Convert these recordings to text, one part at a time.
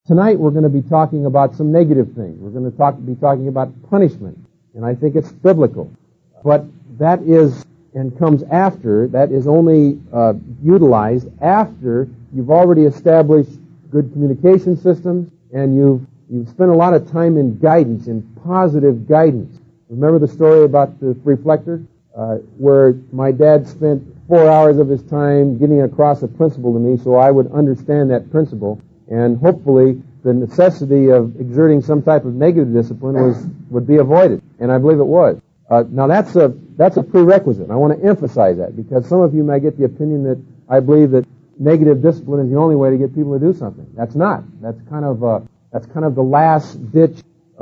Tonight we're going to be talking about some negative things. We're going to be talking about punishment, and I think it's biblical. But that is and comes after, that is only utilized after you've already established good communication systems and you've spent a lot of time in guidance, in positive guidance. Remember the story about the reflector, where my dad spent 4 hours of his time getting across a principle to me so I would understand that principle, and hopefully the necessity of exerting some type of negative discipline would be avoided, and I believe it was. Now that's a prerequisite. I want to emphasize that because some of you may get the opinion that I believe that negative discipline is the only way to get people to do something. That's not. That's kind of the last ditch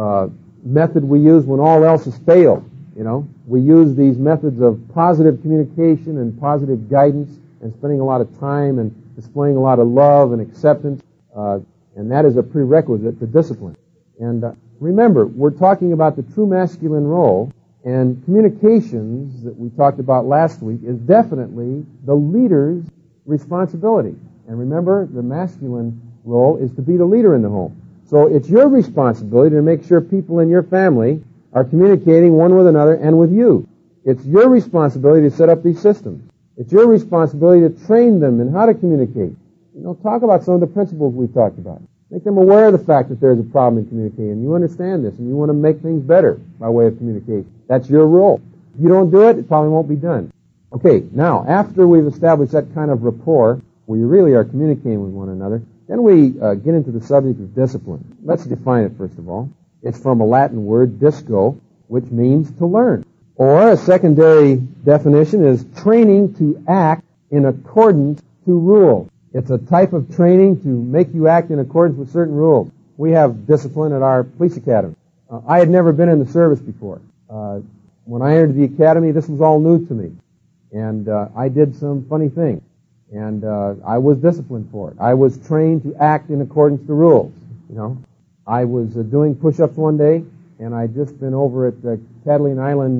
method we use when all else has failed. You know, we use these methods of positive communication and positive guidance and spending a lot of time and displaying a lot of love and acceptance, and that is a prerequisite to discipline. And remember, we're talking about the true masculine role, and communications that we talked about last week is definitely the leader's responsibility. And remember, the masculine role is to be the leader in the home. So it's your responsibility to make sure people in your family are communicating one with another and with you. It's your responsibility to set up these systems. It's your responsibility to train them in how to communicate. You know, talk about some of the principles we talked about. Make them aware of the fact that there's a problem in communicating. You understand this, and you want to make things better by way of communication. That's your role. If you don't do it, it probably won't be done. Okay, now, after we've established that kind of rapport, where you really are communicating with one another, then we get into the subject of discipline. Let's define it first of all. It's from a Latin word, disco, which means to learn. Or a secondary definition is training to act in accordance to rules. It's a type of training to make you act in accordance with certain rules. We have discipline at our police academy. I had never been in the service before. When I entered the academy, this was all new to me. And I did some funny things. And I was disciplined for it. I was trained to act in accordance to rules. You know, I was doing push-ups one day, and I'd just been over at Catalina Island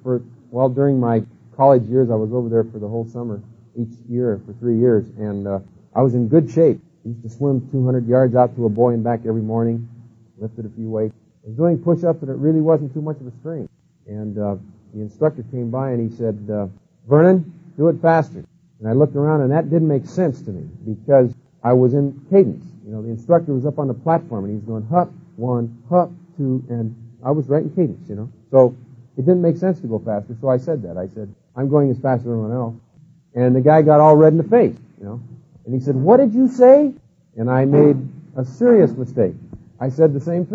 during my college years. I was over there for the whole summer each year for 3 years, and I was in good shape. I used to swim 200 yards out to a buoy and back every morning, lifted a few weights. I was doing push-ups, and it really wasn't too much of a strain. And the instructor came by, and he said, Vernon, do it faster. And I looked around, and that didn't make sense to me because I was in cadence. You know, the instructor was up on the platform, and he was going, hup, 1, hup, 2, and I was right in cadence, you know. So it didn't make sense to go faster, so I said that. I said, I'm going as fast as everyone else. And the guy got all red in the face, you know. And he said, what did you say? And I made a serious mistake. I said the same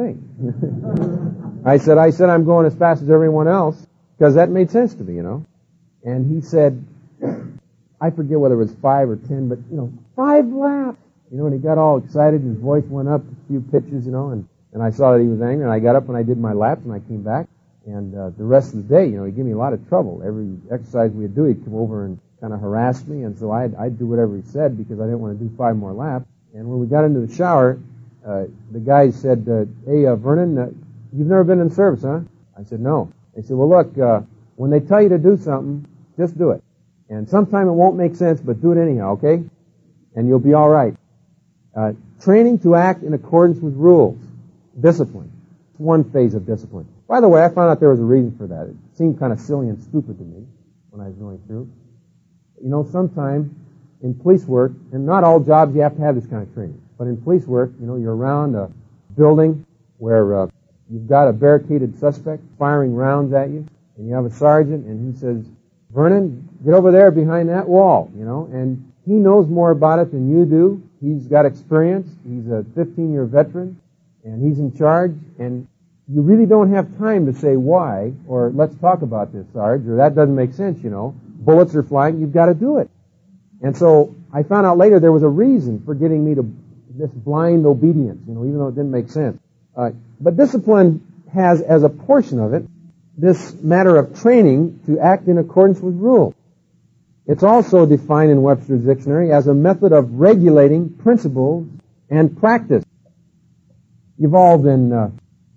thing. I said, I'm going as fast as everyone else because that made sense to me, you know. And he said, I forget whether it was 5 or 10, but, 5 laps. You know, and he got all excited and his voice went up a few pitches, and I saw that he was angry, and I got up and I did my laps and I came back. And the rest of the day, he gave me a lot of trouble. Every exercise we'd do, he'd come over and kind of harass me, and so I'd do whatever he said because I didn't want to do 5 more laps. And when we got into the shower, the guy said, hey, Vernon, you've never been in service, huh? I said, no. They said, well, look, when they tell you to do something, just do it. And sometime it won't make sense, but do it anyhow, okay? And you'll be all right. Training to act in accordance with rules. Discipline. It's one phase of discipline. By the way, I found out there was a reason for that. It seemed kind of silly and stupid to me when I was going through. Sometime in police work, and not all jobs you have to have this kind of training, but in police work, you're around a building where you've got a barricaded suspect firing rounds at you, and you have a sergeant, and he says, Vernon, get over there behind that wall, and he knows more about it than you do. He's got experience. He's a 15-year veteran, and he's in charge, and you really don't have time to say why, or let's talk about this, Sarge, or that doesn't make sense, Bullets are flying, you've got to do it. And so I found out later there was a reason for getting me to this blind obedience, even though it didn't make sense. But discipline has, as a portion of it, this matter of training to act in accordance with rules. It's also defined in Webster's dictionary as a method of regulating principles and practice. You've all been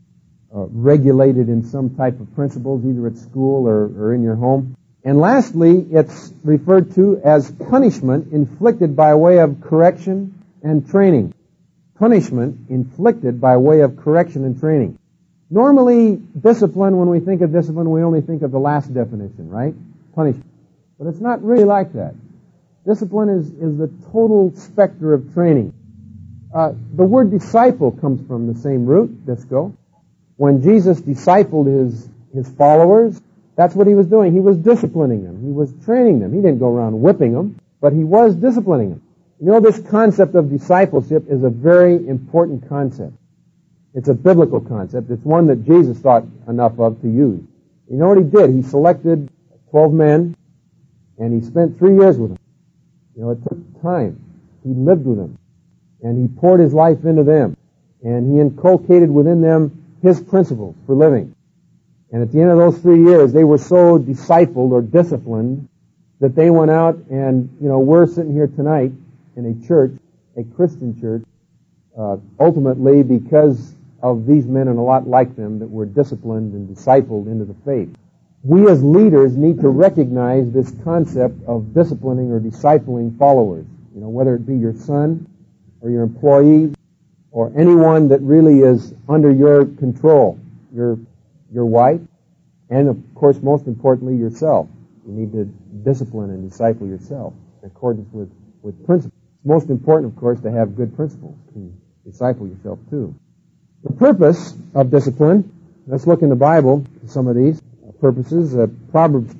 regulated in some type of principles, either at school or in your home. And lastly, it's referred to as punishment inflicted by way of correction and training. punishment inflicted by way of correction and training. Normally, discipline, when we think of discipline, we only think of the last definition, right? Punishment. But it's not really like that. Discipline is the total specter of training. The word disciple comes from the same root, disco. When Jesus discipled his followers, that's what he was doing. He was disciplining them. He was training them. He didn't go around whipping them, but he was disciplining them. You know, this concept of discipleship is a very important concept. It's a biblical concept. It's one that Jesus thought enough of to use. You know what he did? He selected 12 men, and he spent 3 years with them. You know, it took time. He lived with them, and he poured his life into them, and he inculcated within them his principles for living. And at the end of those 3 years, they were so discipled or disciplined that they went out and, you know, we're sitting here tonight in a church, a Christian church, ultimately because of these men and a lot like them that were disciplined and discipled into the faith. We as leaders need to recognize this concept of disciplining or discipling followers. You know, whether it be your son or your employee or anyone that really is under your control, your wife, and of course, most importantly, yourself. You need to discipline and disciple yourself in accordance with principles. It's most important, of course, to have good principles and disciple yourself too. The purpose of discipline, let's look in the Bible at some of these purposes. Proverbs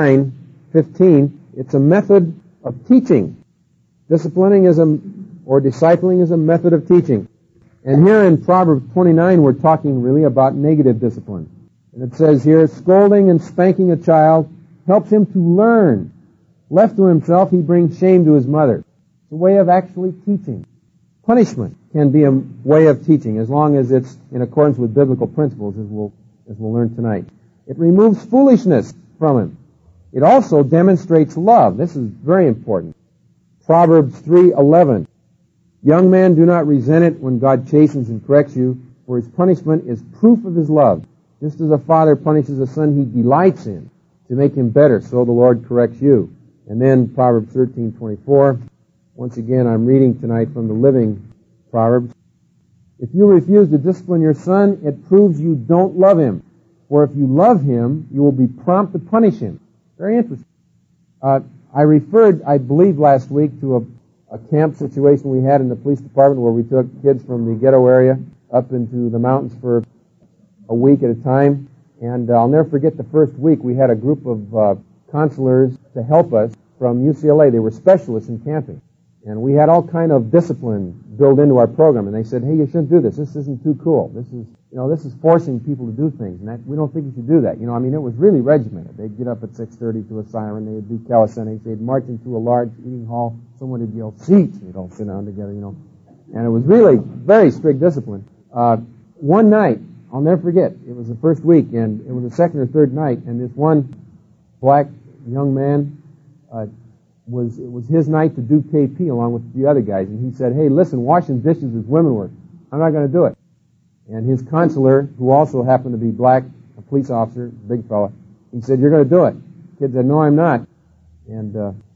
29:15, it's a method of teaching. Disciplining or discipling is a method of teaching. And here in Proverbs 29, we're talking really about negative discipline. And it says here, scolding and spanking a child helps him to learn. Left to himself, he brings shame to his mother. It's a way of actually teaching. Punishment can be a way of teaching as long as it's in accordance with biblical principles, as we'll learn tonight. It removes foolishness from him. It also demonstrates love. This is very important. Proverbs 3:11. Young man, do not resent it when God chastens and corrects you, for his punishment is proof of his love. Just as a father punishes a son he delights in to make him better, so the Lord corrects you. And then Proverbs 13:24. Once again, I'm reading tonight from the Living Proverbs. If you refuse to discipline your son, it proves you don't love him. For if you love him, you will be prompt to punish him. Very interesting. I referred, I believe last week, to a camp situation we had in the police department where we took kids from the ghetto area up into the mountains for a week at a time. And I'll never forget the first week we had a group of counselors to help us from UCLA. They were specialists in camping. And we had all kind of discipline built into our program. And they said, hey, you shouldn't do this. This isn't too cool. This is forcing people to do things. And we don't think you should do that. You know, I mean, it was really regimented. They'd get up at 6:30 to a siren. They'd do calisthenics. They'd march into a large eating hall. Someone would yell, seats. And they'd all sit down together, you know. And it was really very strict discipline. One night, I'll never forget, it was the first week, and it was the second or third night, and this one black young man, it was his night to do KP along with the other guys, and he said, hey, listen, washing dishes is women work. I'm not going to do it. And his counselor, who also happened to be black, a police officer, big fella, he said, you're going to do it. The kid said, no, I'm not. And,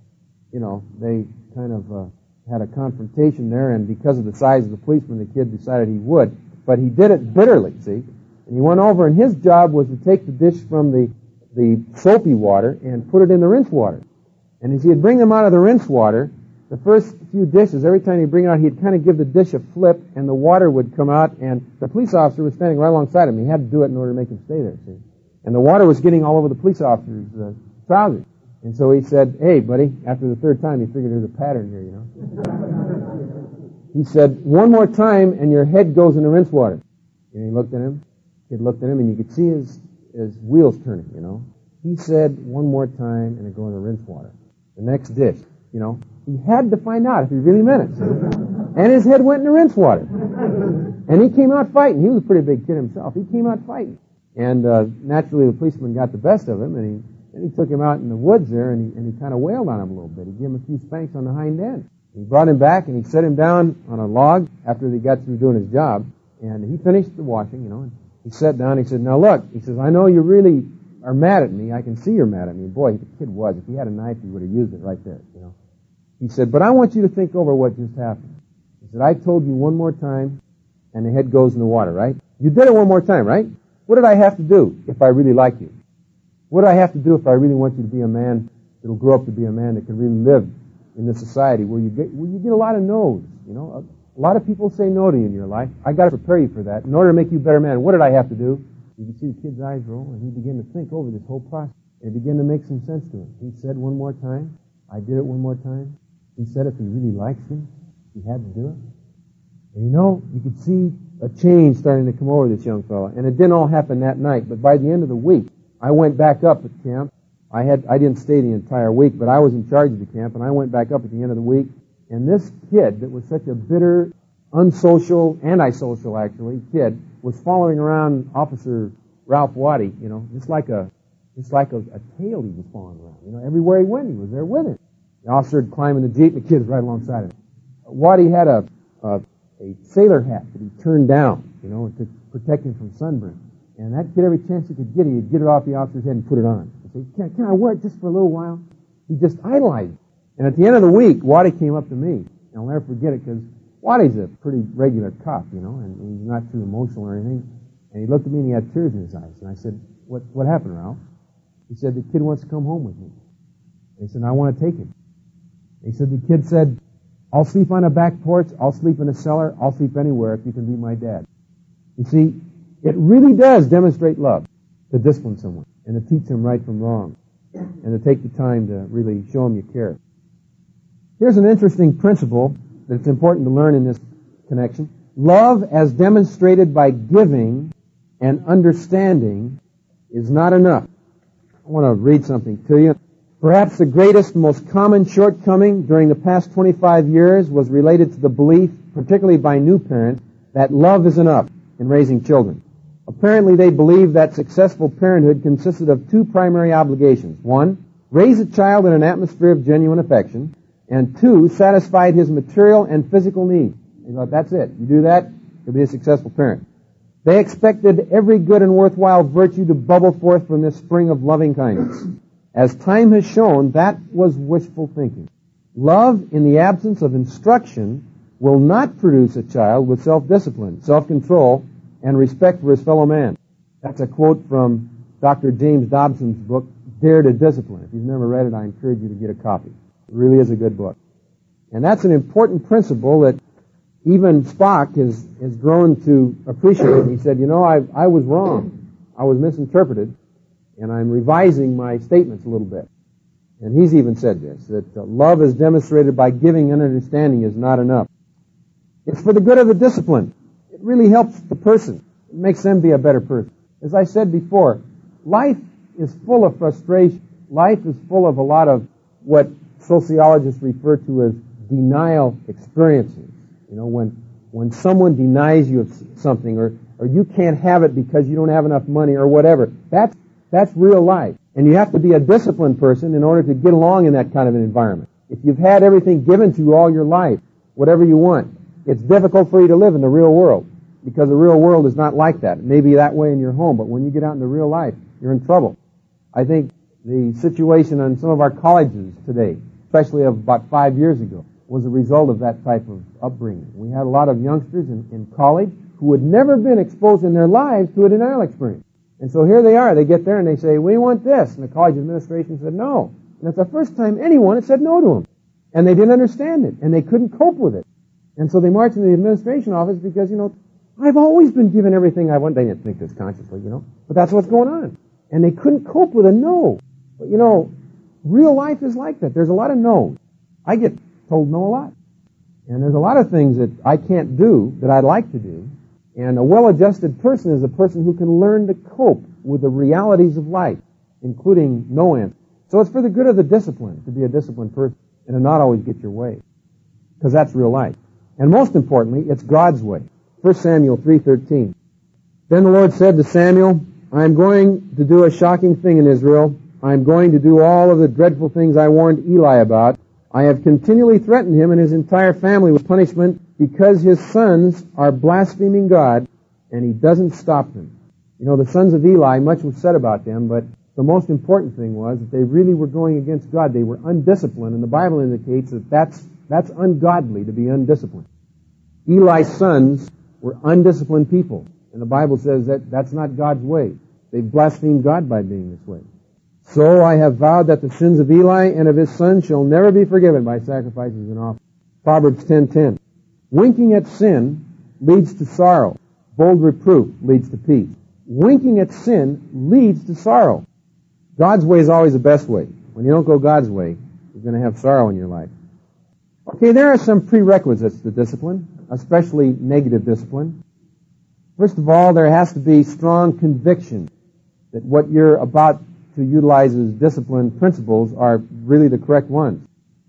they kind of had a confrontation there, and because of the size of the policeman, the kid decided he would. But he did it bitterly, see? And he went over, and his job was to take the dish from the soapy water and put it in the rinse water. And as he'd bring them out of the rinse water, the first few dishes, every time he'd bring it out, he'd kind of give the dish a flip, and the water would come out, and the police officer was standing right alongside him. He had to do it in order to make him stay there, see? And the water was getting all over the police officer's trousers. And so he said, hey, buddy, after the third time, he figured there's a pattern here, you know? He said, one more time, and your head goes in the rinse water. And he looked at him. He looked at him, and you could see his wheels turning, you know? He said, one more time, and it go in the rinse water. The next dish, you know? He had to find out if he really meant it. And his head went in the rinse water. And he came out fighting. He was a pretty big kid himself. He came out fighting. And naturally, the policeman got the best of him, and he took him out in the woods there, and he kind of wailed on him a little bit. He gave him a few spanks on the hind end. He brought him back, and he set him down on a log after he got through doing his job. And he finished the washing, you know, and he sat down. He said, now look, he says, I know you really are mad at me. I can see you're mad at me. Boy, the kid was. If he had a knife, he would have used it right there, you know. He said, but I want you to think over what just happened. He said, I told you one more time, and the head goes in the water, right? You did it one more time, right? What did I have to do if I really like you? What do I have to do if I really want you to be a man that will grow up to be a man that can really live in this society where you get a lot of no's, you know? A lot of people say no to you in your life. I got to prepare you for that. In order to make you a better man, what did I have to do? You can see the kid's eyes roll, and he began to think over this whole process. And it began to make some sense to him. He said one more time, I did it one more time. He said if he really likes me, he had to do it. And you know, you could see a change starting to come over this young fella. And it didn't all happen that night, but by the end of the week, I went back up at camp. I didn't stay the entire week, but I was in charge of the camp, and I went back up at the end of the week. And this kid that was such a bitter, unsocial, antisocial actually, kid was following around Officer Ralph Waddy, you know, just like a tail he was following around. You know, everywhere he went, he was there with him. The officer would climb in the Jeep, and the kid was right alongside him. Waddy had a sailor hat that he turned down, you know, to protect him from sunburn. And that kid, every chance he could get, he'd get it off the officer's head and put it on. He'd say, can I wear it just for a little while? He just idolized it. And at the end of the week, Waddy came up to me. And I'll never forget it because Waddy's a pretty regular cop, you know, and he's not too emotional or anything. And he looked at me and he had tears in his eyes. And I said, what happened, Ralph? He said, the kid wants to come home with me. And he said, I want to take him. And he said, the kid said, I'll sleep on a back porch, I'll sleep in a cellar, I'll sleep anywhere if you can be my dad. You see, it really does demonstrate love to discipline someone and to teach them right from wrong and to take the time to really show them you care. Here's an interesting principle that's important to learn in this connection. Love as demonstrated by giving and understanding is not enough. I want to read something to you. Perhaps the greatest, most common shortcoming during the past 25 years was related to the belief, particularly by new parents, that love is enough in raising children. Apparently they believed that successful parenthood consisted of two primary obligations. One, raise a child in an atmosphere of genuine affection, and two, satisfied his material and physical needs. They thought, that's it. You do that, you'll be a successful parent. They expected every good and worthwhile virtue to bubble forth from this spring of loving kindness. As time has shown, that was wishful thinking. Love in the absence of instruction will not produce a child with self-discipline, self-control, and respect for his fellow man. That's a quote from Dr. James Dobson's book, Dare to Discipline. If you've never read it, I encourage you to get a copy. It really is a good book. And that's an important principle that even Spock has grown to appreciate. He said, you know, I was wrong. I was misinterpreted, and I'm revising my statements a little bit. And he's even said this, that love is demonstrated by giving and understanding is not enough. It's for the good of the discipline. It really helps the person. It makes them be a better person. As I said before, life is full of frustration. Life is full of a lot of what sociologists refer to as denial experiences. You know, when someone denies you of something, or you can't have it because you don't have enough money or whatever, that's real life. And you have to be a disciplined person in order to get along in that kind of an environment. If you've had everything given to you all your life, whatever you want, it's difficult for you to live in the real world because the real world is not like that. It may be that way in your home, but when you get out into real life, you're in trouble. I think the situation on some of our colleges today, especially of about 5 years ago, was a result of that type of upbringing. We had a lot of youngsters in college who had never been exposed in their lives to a denial experience. And so here they are. They get there and they say, we want this. And the college administration said no. And it's the first time anyone had said no to them. And they didn't understand it. And they couldn't cope with it. And so they marched into the administration office because, you know, I've always been given everything I want. They didn't think this consciously, you know. But that's what's going on. And they couldn't cope with a no. But, you know, real life is like that. There's a lot of no's. I get told no a lot. And there's a lot of things that I can't do that I'd like to do. And a well-adjusted person is a person who can learn to cope with the realities of life, including no answer. So it's for the good of the discipline to be a disciplined person and to not always get your way, because that's real life. And most importantly, it's God's way. 1 Samuel 3:13. Then the Lord said to Samuel, I am going to do a shocking thing in Israel. I am going to do all of the dreadful things I warned Eli about. I have continually threatened him and his entire family with punishment because his sons are blaspheming God, and he doesn't stop them. You know, the sons of Eli, much was said about them, but the most important thing was that they really were going against God. They were undisciplined, and the Bible indicates that that's ungodly to be undisciplined. Eli's sons were undisciplined people. And the Bible says that that's not God's way. They blasphemed God by being this way. So I have vowed that the sins of Eli and of his sons shall never be forgiven by sacrifices and offerings. Proverbs 10:10. Winking at sin leads to sorrow. Bold reproof leads to peace. Winking at sin leads to sorrow. God's way is always the best way. When you don't go God's way, you're going to have sorrow in your life. Okay, there are some prerequisites to discipline, especially negative discipline. First of all, there has to be strong conviction that what you're about to utilize as discipline principles are really the correct ones.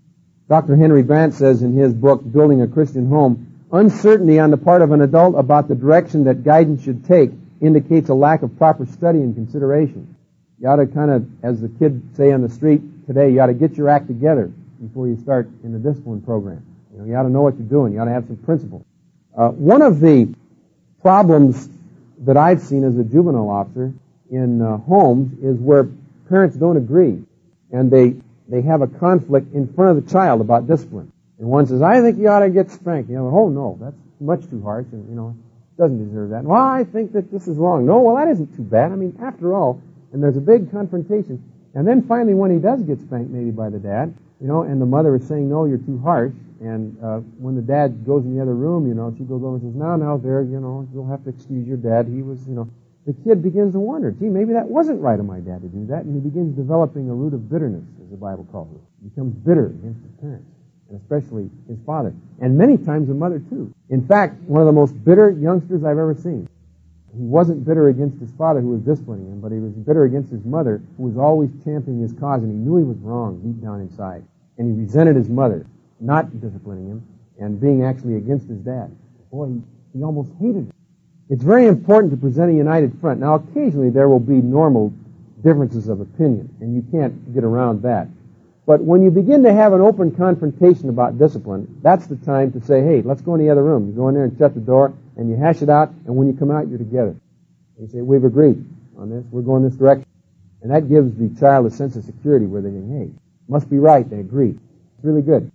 Dr. Henry Brandt says in his book, Building a Christian Home, uncertainty on the part of an adult about the direction that guidance should take indicates a lack of proper study and consideration. You ought to kind of, as the kids say on the street today, you ought to get your act together before you start in the discipline program. You ought to know what you're doing. You ought to have some principles. One of the problems that I've seen as a juvenile officer in homes is where parents don't agree, and they have a conflict in front of the child about discipline. And one says, I think you ought to get spanked. The other, oh no, that's much too harsh, and doesn't deserve that. Well, I think that this is wrong. No, well, that isn't too bad. I mean, after all, and there's a big confrontation. And then finally, when he does get spanked, maybe by the dad, and the mother is saying, no, you're too harsh. And when the dad goes in the other room, she goes over and says, now, there, you'll have to excuse your dad. He was, the kid begins to wonder, gee, maybe that wasn't right of my dad to do that. And he begins developing a root of bitterness, as the Bible calls it. He becomes bitter against his parents, and especially his father. And many times the mother, too. In fact, one of the most bitter youngsters I've ever seen. He wasn't bitter against his father who was disciplining him, but he was bitter against his mother who was always championing his cause, and he knew he was wrong deep down inside. And he resented his mother not disciplining him and being actually against his dad. Boy, he almost hated him. It's very important to present a united front. Now, occasionally there will be normal differences of opinion, and you can't get around that. But when you begin to have an open confrontation about discipline, that's the time to say, hey, let's go in the other room. You go in there and shut the door, and you hash it out, and when you come out, you're together. You say, we've agreed on this. We're going this direction. And that gives the child a sense of security where they think, hey, must be right. They agree. It's really good.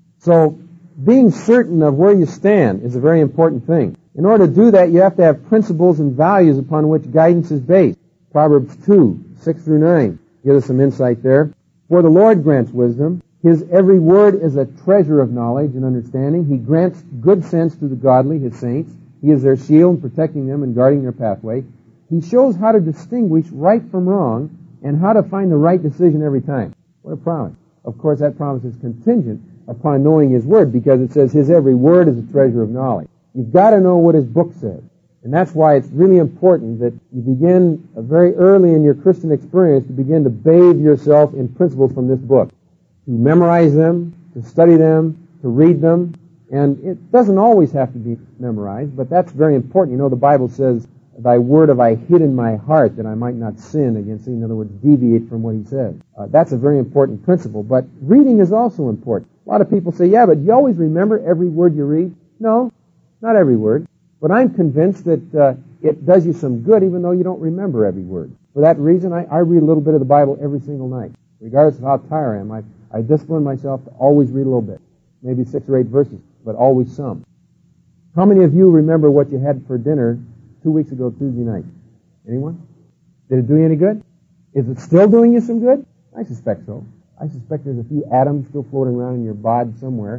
So being certain of where you stand is a very important thing. In order to do that, you have to have principles and values upon which guidance is based. Proverbs 2:6-9 gives us some insight there. For the Lord grants wisdom. His every word is a treasure of knowledge and understanding. He grants good sense to the godly, his saints. He is their shield, protecting them and guarding their pathway. He shows how to distinguish right from wrong and how to find the right decision every time. What a promise. Of course, that promise is contingent upon knowing his word, because it says his every word is a treasure of knowledge. You've got to know what his book says. And that's why it's really important that you begin very early in your Christian experience to begin to bathe yourself in principles from this book. To memorize them, to study them, to read them. And it doesn't always have to be memorized, but that's very important. The Bible says, thy word have I hid in my heart that I might not sin against thee. In other words, deviate from what he says. That's a very important principle. But reading is also important. A lot of people say, yeah, but you always remember every word you read? No, not every word. But I'm convinced that it does you some good even though you don't remember every word. For that reason, I read a little bit of the Bible every single night. Regardless of how tired I am, I discipline myself to always read a little bit. Maybe 6 or 8 verses, but always some. How many of you remember what you had for dinner 2 weeks ago Tuesday night? Anyone? Did it do you any good? Is it still doing you some good? I suspect so. I suspect there's a few atoms still floating around in your bod somewhere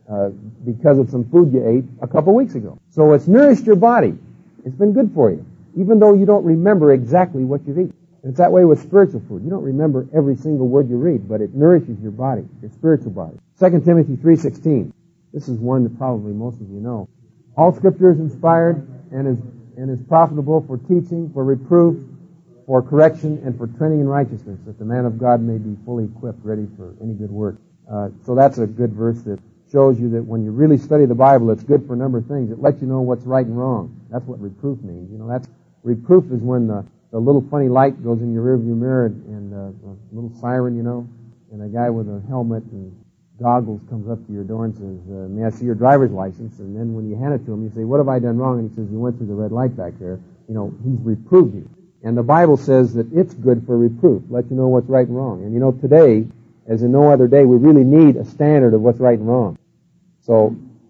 because of some food you ate a couple weeks ago. So it's nourished your body. It's been good for you, even though you don't remember exactly what you've eaten. And it's that way with spiritual food. You don't remember every single word you read, but it nourishes your body, your spiritual body. 2 Timothy 3:16. This is one that probably most of you know. All Scripture is inspired and is profitable for teaching, for reproof, for correction, and for training in righteousness, that the man of God may be fully equipped, ready for any good work. So that's a good verse that shows you that when you really study the Bible, it's good for a number of things. It lets you know what's right and wrong. That's what reproof means. Reproof is when the little funny light goes in your rearview mirror and a little siren, and a guy with a helmet and goggles comes up to your door and says, may I see your driver's license? And then when you hand it to him, you say, what have I done wrong? And he says, you went through the red light back there. He's reproved you. And the Bible says that it's good for reproof, let you know what's right and wrong. And today, as in no other day, we really need a standard of what's right and wrong. So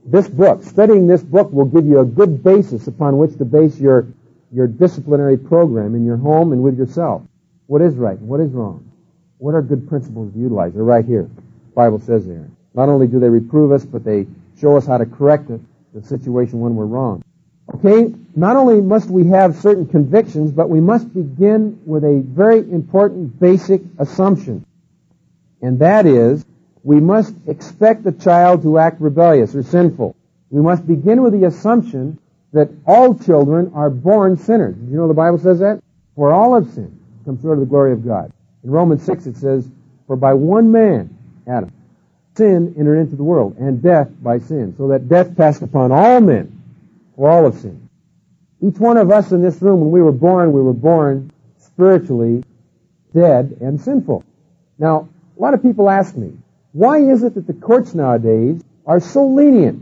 This book, studying this book will give you a good basis upon which to base your disciplinary program in your home and with yourself. What is right and what is wrong? What are good principles to utilize? They're right here. The Bible says there. Not only do they reprove us, but they show us how to correct the situation when we're wrong. Okay, not only must we have certain convictions, but we must begin with a very important basic assumption. And that is, we must expect the child to act rebellious or sinful. We must begin with the assumption that all children are born sinners. Did you know the Bible says that? For all have sinned, come short of the glory of God. In Romans 6 it says, for by one man, Adam, sin entered into the world, and death by sin, so that death passed upon all men. For all have sinned. Each one of us in this room, when we were born spiritually dead and sinful. Now, a lot of people ask me, why is it that the courts nowadays are so lenient?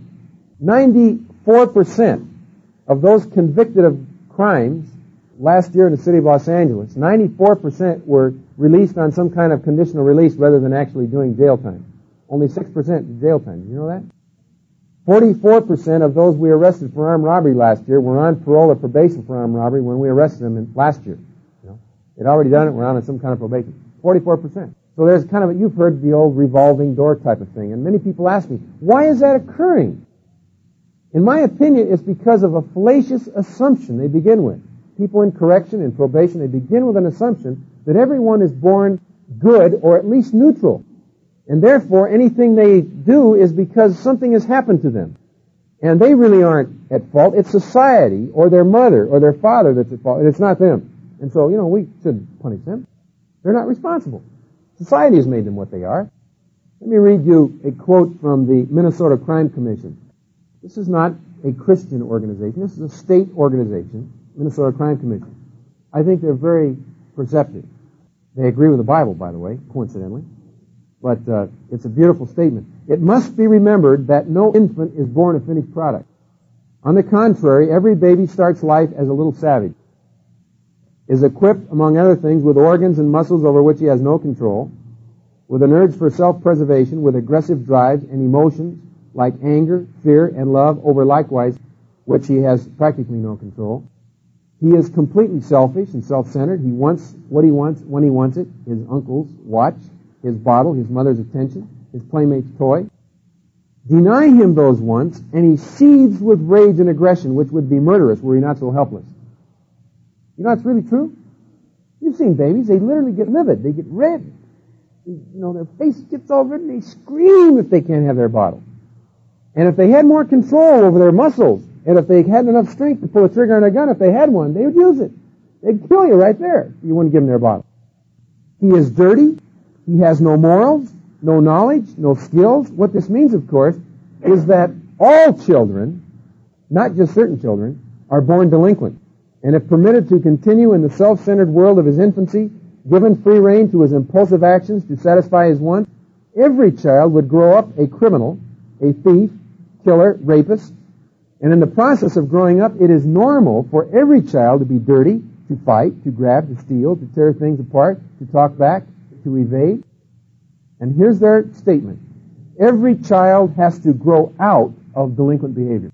94% of those convicted of crimes last year in the city of Los Angeles, 94% were released on some kind of conditional release rather than actually doing jail time. Only 6% jail time. Did you know that? 44% of those we arrested for armed robbery last year were on parole or probation for armed robbery when we arrested them last year. You know, they'd already done it, we're on some kind of probation. 44%. So there's kind of you've heard the old revolving door type of thing, and many people ask me, why is that occurring? In my opinion, it's because of a fallacious assumption they begin with. People in correction, in probation, they begin with an assumption that everyone is born good or at least neutral. And therefore, anything they do is because something has happened to them. And they really aren't at fault. It's society or their mother or their father that's at fault. And it's not them. And so, we shouldn't punish them. They're not responsible. Society has made them what they are. Let me read you a quote from the Minnesota Crime Commission. This is not a Christian organization. This is a state organization, Minnesota Crime Commission. I think they're very perceptive. They agree with the Bible, by the way, coincidentally. But it's a beautiful statement. It must be remembered that no infant is born a finished product. On the contrary, every baby starts life as a little savage, is equipped, among other things, with organs and muscles over which he has no control, with an urge for self-preservation, with aggressive drives and emotions like anger, fear, and love over likewise which he has practically no control. He is completely selfish and self-centered. He wants what he wants when he wants it, his uncle's watch, his bottle, his mother's attention, his playmate's toy. Deny him those wants, and he seethes with rage and aggression, which would be murderous were he not so helpless. You know it's really true? You've seen babies, they literally get livid, they get red. Their face gets all red and they scream if they can't have their bottle. And if they had more control over their muscles, and if they had enough strength to pull a trigger on a gun, if they had one, they would use it. They'd kill you right there if you wouldn't give them their bottle. He is dirty. He has no morals, no knowledge, no skills. What this means, of course, is that all children, not just certain children, are born delinquent. And if permitted to continue in the self-centered world of his infancy, given free rein to his impulsive actions to satisfy his wants, every child would grow up a criminal, a thief, killer, rapist. And in the process of growing up, it is normal for every child to be dirty, to fight, to grab, to steal, to tear things apart, to talk back, to evade. And here's their statement. Every child has to grow out of delinquent behavior.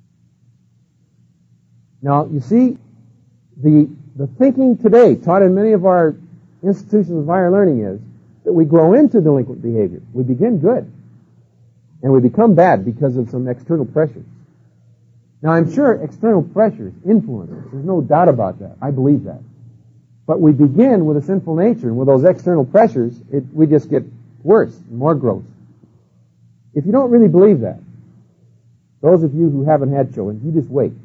Now, you see, the thinking today, taught in many of our institutions of higher learning, is that we grow into delinquent behavior. We begin good, and we become bad because of some external pressures. Now, I'm sure external pressures influence us. There's no doubt about that. I believe that. But we begin with a sinful nature, and with those external pressures, we just get worse, more gross. If you don't really believe that, those of you who haven't had children, you just wait.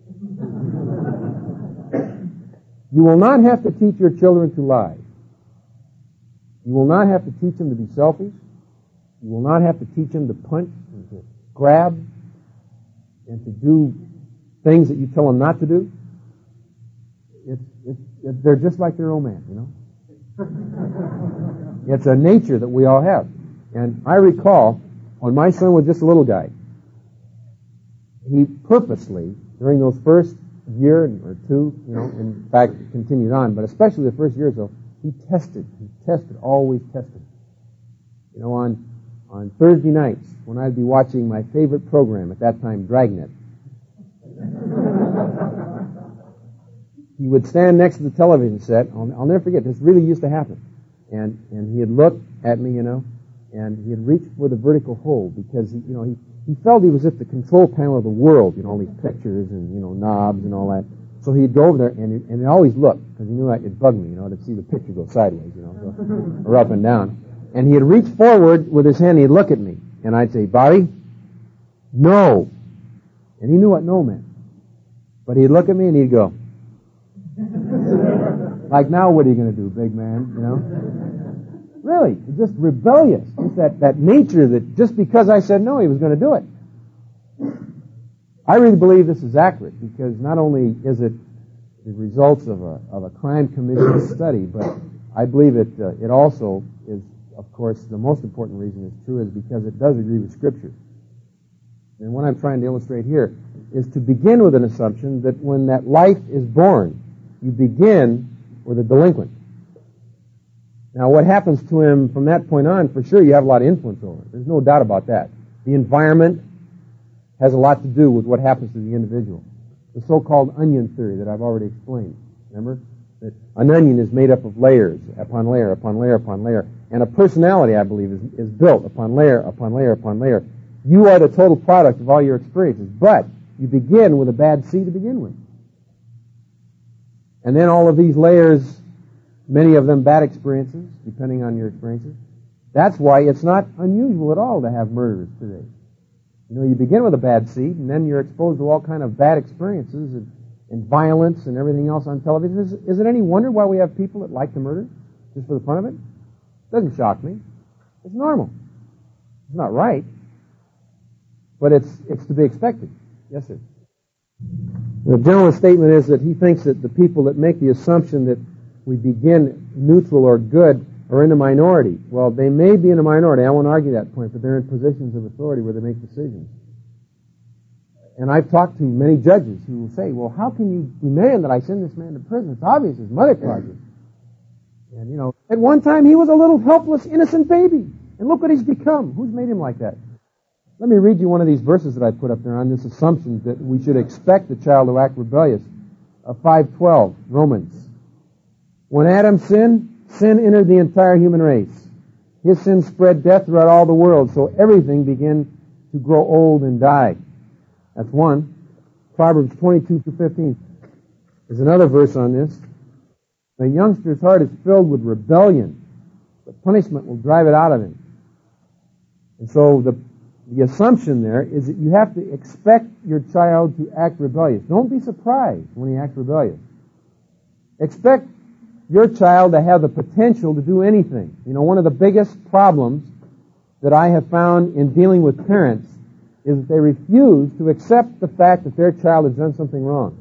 You will not have to teach your children to lie. You will not have to teach them to be selfish. You will not have to teach them to punch and to grab and to do things that you tell them not to do. They're just like their old man, It's a nature that we all have. And I recall, when my son was just a little guy, he purposely, during those first year or two, in fact, it continued on, but especially the first year or so, he tested, always tested. on Thursday nights when I'd be watching my favorite program, at that time, Dragnet. He would stand next to the television set. I'll never forget, this really used to happen. And he'd look at me, and he'd reach for the vertical hold because, he felt he was at the control panel of the world, all these pictures and, knobs and all that. So he'd go over there and he'd always look because he knew it'd bug me, to see the picture go sideways, or up and down. And he'd reach forward with his hand and he'd look at me. And I'd say, Bobby, no. And he knew what no meant. But he'd look at me and he'd go, like, now what are you going to do, big man, Really, just rebellious. Just that nature that just because I said no, he was going to do it. I really believe this is accurate because not only is it the results of a crime commission study, but I believe it also is, of course, the most important reason it's true is because it does agree with Scripture. And what I'm trying to illustrate here is to begin with an assumption that when that life is born, you begin with a delinquent. Now, what happens to him from that point on, for sure, you have a lot of influence over it. There's no doubt about that. The environment has a lot to do with what happens to the individual. The so-called onion theory that I've already explained. Remember? That an onion is made up of layers, upon layer, upon layer, upon layer. And a personality, I believe, is built upon layer, upon layer, upon layer. You are the total product of all your experiences. But you begin with a bad seed to begin with. And then all of these layers, many of them bad experiences, depending on your experiences. That's why it's not unusual at all to have murderers today. You begin with a bad seed, and then you're exposed to all kind of bad experiences and violence and everything else on television. Is it any wonder why we have people that like to murder just for the fun of it? Doesn't shock me. It's normal. It's not right, but it's to be expected. Yes, sir. The general statement is that he thinks that the people that make the assumption that we begin neutral or good are in a minority. Well, they may be in a minority. I won't argue that point, but they're in positions of authority where they make decisions. And I've talked to many judges who will say, well, how can you demand that I send this man to prison? It's obvious his mother caused it. And, at one time he was a little helpless, innocent baby. And look what he's become. Who's made him like that? Let me read you one of these verses that I put up there on this assumption that we should expect the child to act rebellious. 5:12, Romans. When Adam sinned, sin entered the entire human race. His sin spread death throughout all the world, so everything began to grow old and die. That's one. Proverbs 22:15. There's another verse on this. The youngster's heart is filled with rebellion, but punishment will drive it out of him. And so the assumption there is that you have to expect your child to act rebellious. Don't be surprised when he acts rebellious. Expect your child to have the potential to do anything. One of the biggest problems that I have found in dealing with parents is that they refuse to accept the fact that their child has done something wrong.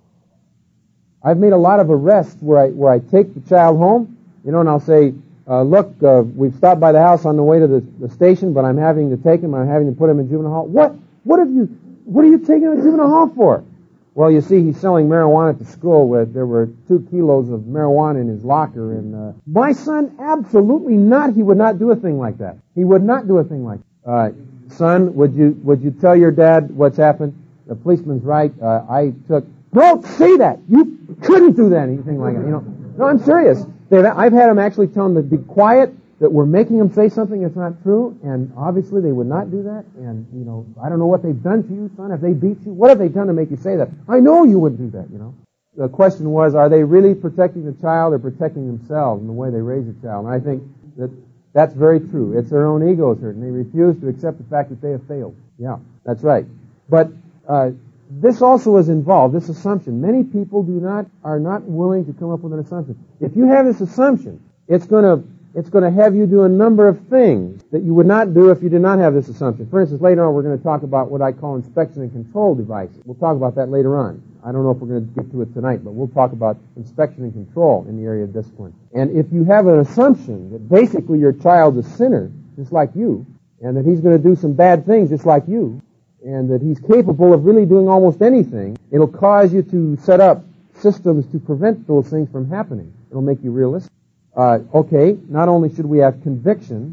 I've made a lot of arrests where I take the child home, and I'll say, look, we've stopped by the house on the way to the station, but I'm having to take him. I'm having to put him in juvenile hall. What are you taking him to juvenile hall for? Well, you see, he's selling marijuana at the school. There were 2 kilos of marijuana in his locker. And my son, absolutely not. He would not do a thing like that. He would not do a thing like that. Son, would you tell your dad what's happened? The policeman's right. Don't say that. You couldn't do that. Anything like that. No, I'm serious. I've had them actually tell him to be quiet, that we're making them say something that's not true, and obviously they would not do that. And, I don't know what they've done to you, son. If they beat you, what have they done to make you say that? I know you wouldn't do that, The question was, are they really protecting the child or protecting themselves in the way they raise a child? And I think that's very true. It's their own egos hurt, and they refuse to accept the fact that they have failed. Yeah, that's right. But this also is involved, this assumption. Many people are not willing to come up with an assumption. If you have this assumption, it's going to have you do a number of things that you would not do if you did not have this assumption. For instance, later on we're going to talk about what I call inspection and control devices. We'll talk about that later on. I don't know if we're going to get to it tonight, but we'll talk about inspection and control in the area of discipline. And if you have an assumption that basically your child's a sinner, just like you, and that he's going to do some bad things just like you, and that he's capable of really doing almost anything, it'll cause you to set up systems to prevent those things from happening. It'll make you realistic. Okay, not only should we have conviction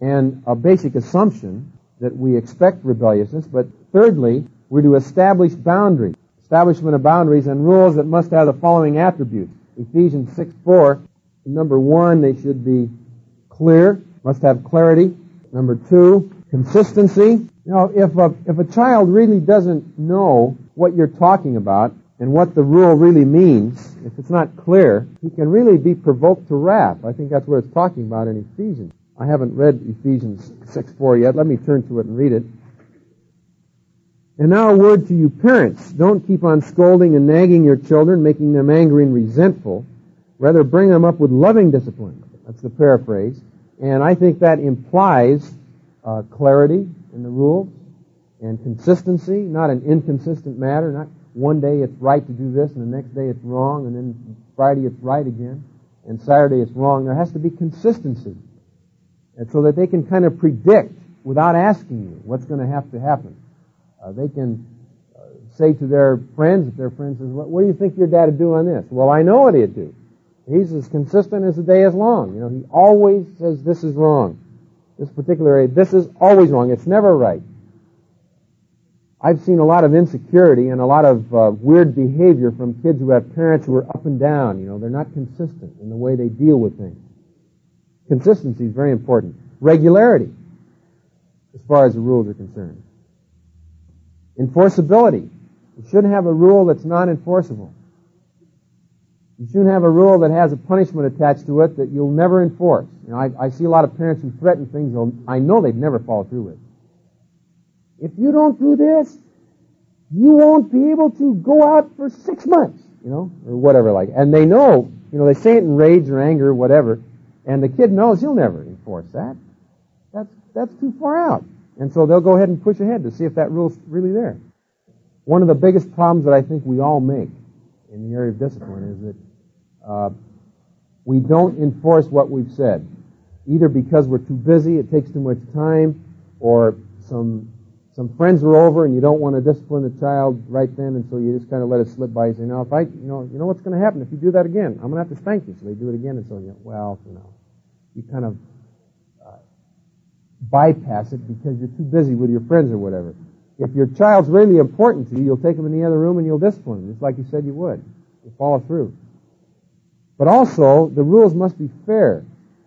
and a basic assumption that we expect rebelliousness. But thirdly, we're to establish boundaries. Establishment of boundaries and rules that must have the following attributes. Ephesians 6:4, number 1, they should be clear, must have clarity. Number 2, consistency. You know, if a child really doesn't know what you're talking about and what the rule really means, if it's not clear, he can really be provoked to wrath. I think that's what it's talking about in Ephesians. I haven't read Ephesians 6:4 yet. Let me turn to it and read it. And now a word to you parents. Don't keep on scolding and nagging your children, making them angry and resentful. Rather, bring them up with loving discipline. That's the paraphrase. And I think that implies clarity in the rules and consistency, not an inconsistent matter. Not one day it's right to do this and the next day it's wrong, and then Friday it's right again, and Saturday it's wrong. There has to be consistency. And so that they can kind of predict without asking you what's going to have to happen. They can say to their friends, if their friend says, what do you think your dad would do on this? Well, I know what he'd do. He's as consistent as the day is long. You know, he always says this is wrong. This particular area, this is always wrong. It's never right. I've seen a lot of insecurity and a lot of weird behavior from kids who have parents who are up and down. You know, they're not consistent in the way they deal with things. Consistency is very important. Regularity, as far as the rules are concerned. Enforceability. You shouldn't have a rule that's not enforceable. You shouldn't have a rule that has a punishment attached to it that you'll never enforce. You know, I see a lot of parents who threaten things I know they'd never follow through with. If you don't do this, you won't be able to go out for 6 months, you know, or whatever like. And they know, you know, they say it in rage or anger or whatever, and the kid knows he'll never enforce that. That's too far out. And so they'll go ahead and push ahead to see if that rule's really there. One of the biggest problems that I think we all make in the area of discipline is that we don't enforce what we've said, either because we're too busy, it takes too much time, or some friends are over and you don't want to discipline the child right then, and so you just kind of let it slip by. You say, "No, you know what's going to happen if you do that again? I'm going to have to spank you." So they do it again, and so you kind of bypass it because you're too busy with your friends or whatever. If your child's really important to you, you'll take them in the other room and you'll discipline them, just like you said you would. You'll follow through. But also, the rules must be fair.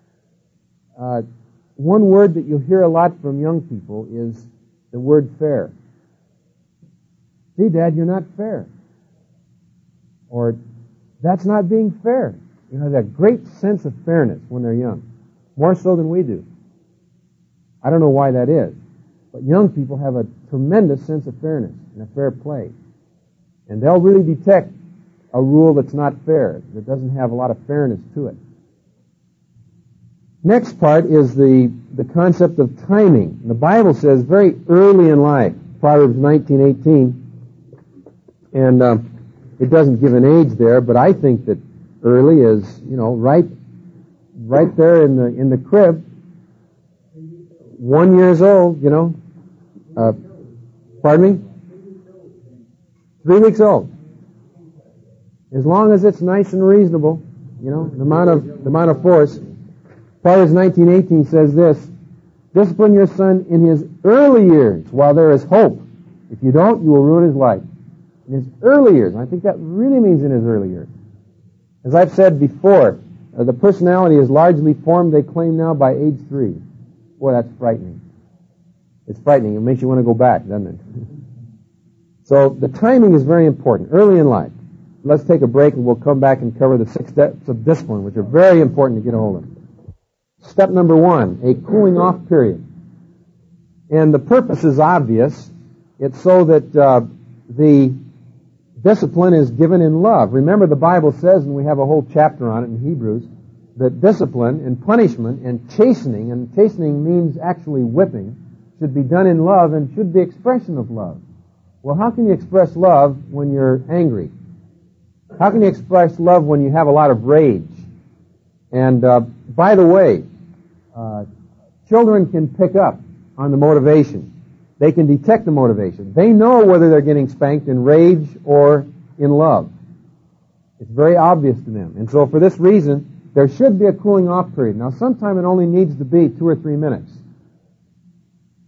One word that you'll hear a lot from young people is the word fair. "Gee, Dad, you're not fair." Or, "That's not being fair." You know, that great sense of fairness when they're young. More so than we do. I don't know why that is. But young people have a tremendous sense of fairness and a fair play. And they'll really detect a rule that's not fair, that doesn't have a lot of fairness to it. Next part is the concept of timing. The Bible says very early in life, Proverbs 19:18, and it doesn't give an age there, but I think that early is, you know, right there in the crib. 1 year old, you know. Pardon me? 3 weeks old. As long as it's nice and reasonable, you know, the amount of force. Proverbs 19:18 says this: "Discipline your son in his early years while there is hope. If you don't, you will ruin his life." In his early years. And I think that really means in his early years. As I've said before, the personality is largely formed, they claim now, by age 3. Boy, that's frightening. It's frightening. It makes you want to go back, doesn't it? So the timing is very important, early in life. Let's take a break and we'll come back and cover the 6 steps of discipline, which are very important to get a hold of. Step number 1, a cooling off period. And the purpose is obvious. It's so that the discipline is given in love. Remember, the Bible says, and we have a whole chapter on it in Hebrews, that discipline and punishment and chastening means actually whipping, should be done in love and should be expression of love. Well, how can you express love when you're angry? How can you express love when you have a lot of rage? And by the way, children can pick up on the motivation. They can detect the motivation. They know whether they're getting spanked in rage or in love. It's very obvious to them. And so for this reason, there should be a cooling off period. Now, sometimes it only needs to be 2 or 3 minutes.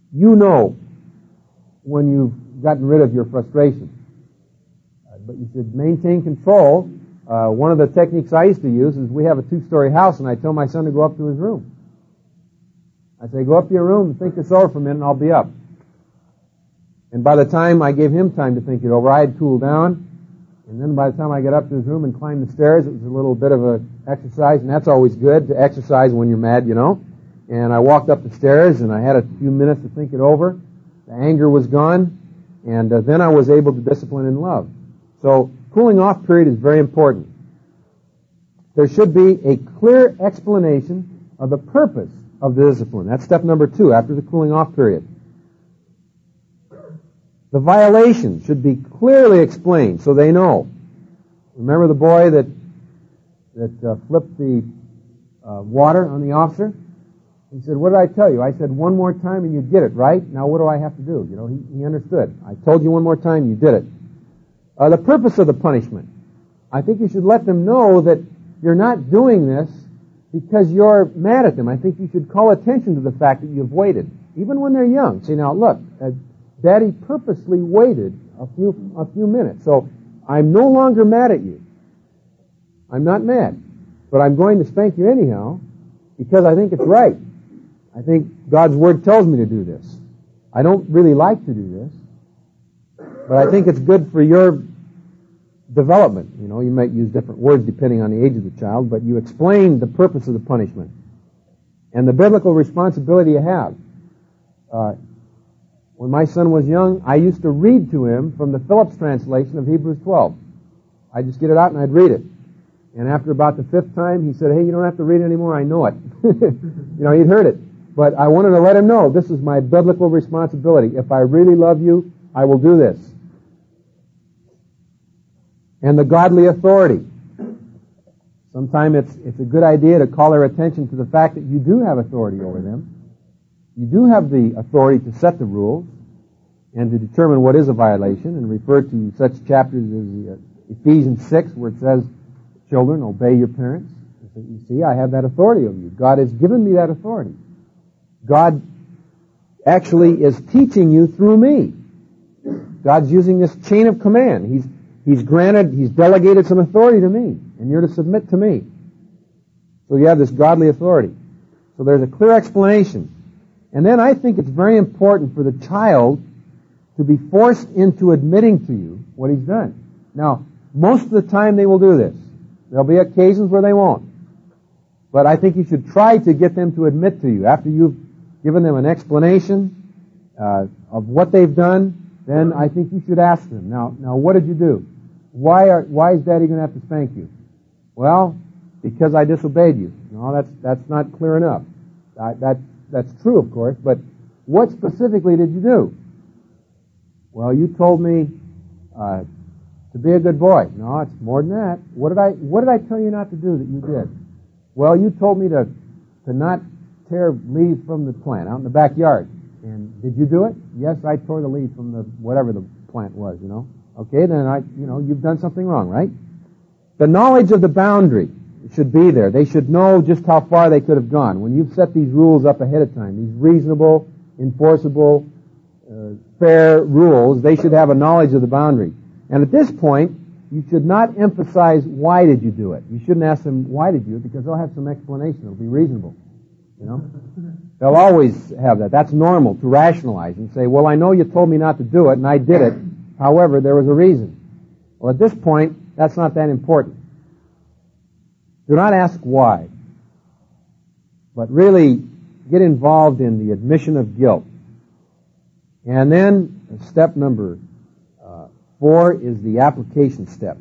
you know when you've gotten rid of your frustration. But you should maintain control. One of the techniques I used to use is we have a 2-story house, and I tell my son to go up to his room. I say, go up to your room and think this over for a minute, and I'll be up. And by the time I gave him time to think it over, I had cooled down. And then by the time I got up to his room and climbed the stairs, it was a little bit of an exercise, and that's always good to exercise when you're mad, you know. And I walked up the stairs, and I had a few minutes to think it over. The anger was gone, and then I was able to discipline in love. So cooling off period is very important. There should be a clear explanation of the purpose of the discipline. That's step number 2 after the cooling off period. The violation should be clearly explained so they know. Remember the boy that flipped the water on the officer? He said, what did I tell you? I said, one more time and you get it, right? Now what do I have to do? You know, he understood. I told you one more time, you did it. The purpose of the punishment. I think you should let them know that you're not doing this because you're mad at them. I think you should call attention to the fact that you've waited. Even when they're young. Say, now look, Daddy purposely waited a few minutes. So I'm no longer mad at you. I'm not mad. But I'm going to spank you anyhow because I think it's right. I think God's Word tells me to do this. I don't really like to do this. But I think it's good for your development. You know, you might use different words depending on the age of the child, but you explain the purpose of the punishment and the biblical responsibility you have. When my son was young, I used to read to him from the Phillips translation of Hebrews 12. I'd just get it out and I'd read it. And after about the 5th time, he said, hey, you don't have to read it anymore, I know it. You know, he'd heard it. But I wanted to let him know, this is my biblical responsibility. If I really love you, I will do this. And the godly authority. Sometimes it's a good idea to call their attention to the fact that you do have authority over them. You do have the authority to set the rules and to determine what is a violation, and refer to such chapters as Ephesians 6, where it says, children, obey your parents. You see, I have that authority over you. God has given me that authority. God actually is teaching you through me. God's using this chain of command. He's delegated some authority to me, and you're to submit to me. So you have this godly authority. So there's a clear explanation. And then I think it's very important for the child to be forced into admitting to you what he's done. Now, most of the time they will do this. There'll be occasions where they won't. But I think you should try to get them to admit to you. After you've given them an explanation of what they've done, then I think you should ask them, now what did you do? Why is Daddy going to have to spank you? Well, because I disobeyed you. No, that's not clear enough. That's true, of course, but what specifically did you do? Well, you told me to be a good boy. No, it's more than that. What did I tell you not to do that you did? Well, you told me to not tear leaves from the plant out in the backyard. And did you do it? Yes, I tore the leaves from the whatever the plant was, you know. Okay, then you've done something wrong, right? The knowledge of the boundary should be there. They should know just how far they could have gone. When you've set these rules up ahead of time, these reasonable, enforceable, fair rules, they should have a knowledge of the boundary. And at this point, you should not emphasize why did you do it. You shouldn't ask them why did you, because they'll have some explanation. It'll be reasonable. You know? They'll always have that. That's normal to rationalize and say, well, I know you told me not to do it, and I did it. However, there was a reason. Well, at this point, that's not that important. Do not ask why, but really get involved in the admission of guilt. And then step number 4 is the application step.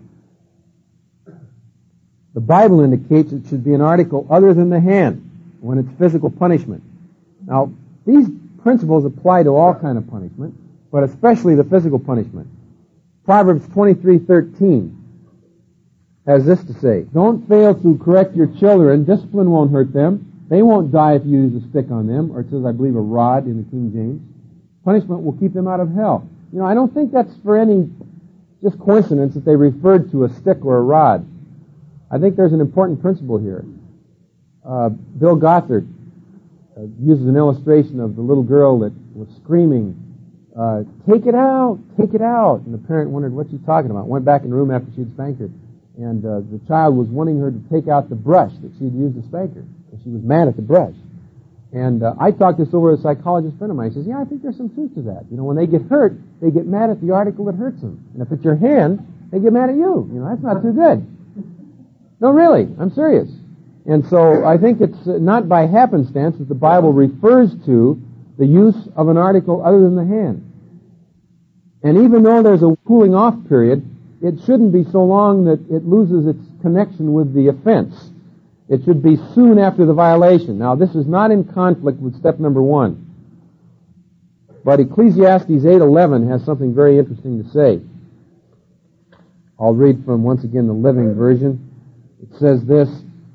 The Bible indicates it should be an article other than the hand when it's physical punishment. Now, these principles apply to all kind of punishment, but especially the physical punishment. Proverbs 23:13 has this to say, don't fail to correct your children. Discipline won't hurt them. They won't die if you use a stick on them, or it says, I believe, a rod in the King James. Punishment will keep them out of hell. You know, I don't think that's for any just coincidence that they referred to a stick or a rod. I think there's an important principle here. Bill Gothard uses an illustration of the little girl that was screaming, take it out, take it out. And the parent wondered, what's she talking about? Went back in the room after she'd spanked her. And the child was wanting her to take out the brush that she'd used to spank her. And she was mad at the brush. And I talked this over with a psychologist friend of mine. He says, yeah, I think there's some truth to that. You know, when they get hurt, they get mad at the article that hurts them. And if it's your hand, they get mad at you. You know, that's not too good. No, really, I'm serious. And so I think it's not by happenstance that the Bible refers to the use of an article other than the hand. And even though there's a cooling off period, it shouldn't be so long that it loses its connection with the offense. It should be soon after the violation. Now, this is not in conflict with step number 1. But Ecclesiastes 8:11 has something very interesting to say. I'll read from, once again, the Living Version. It says this,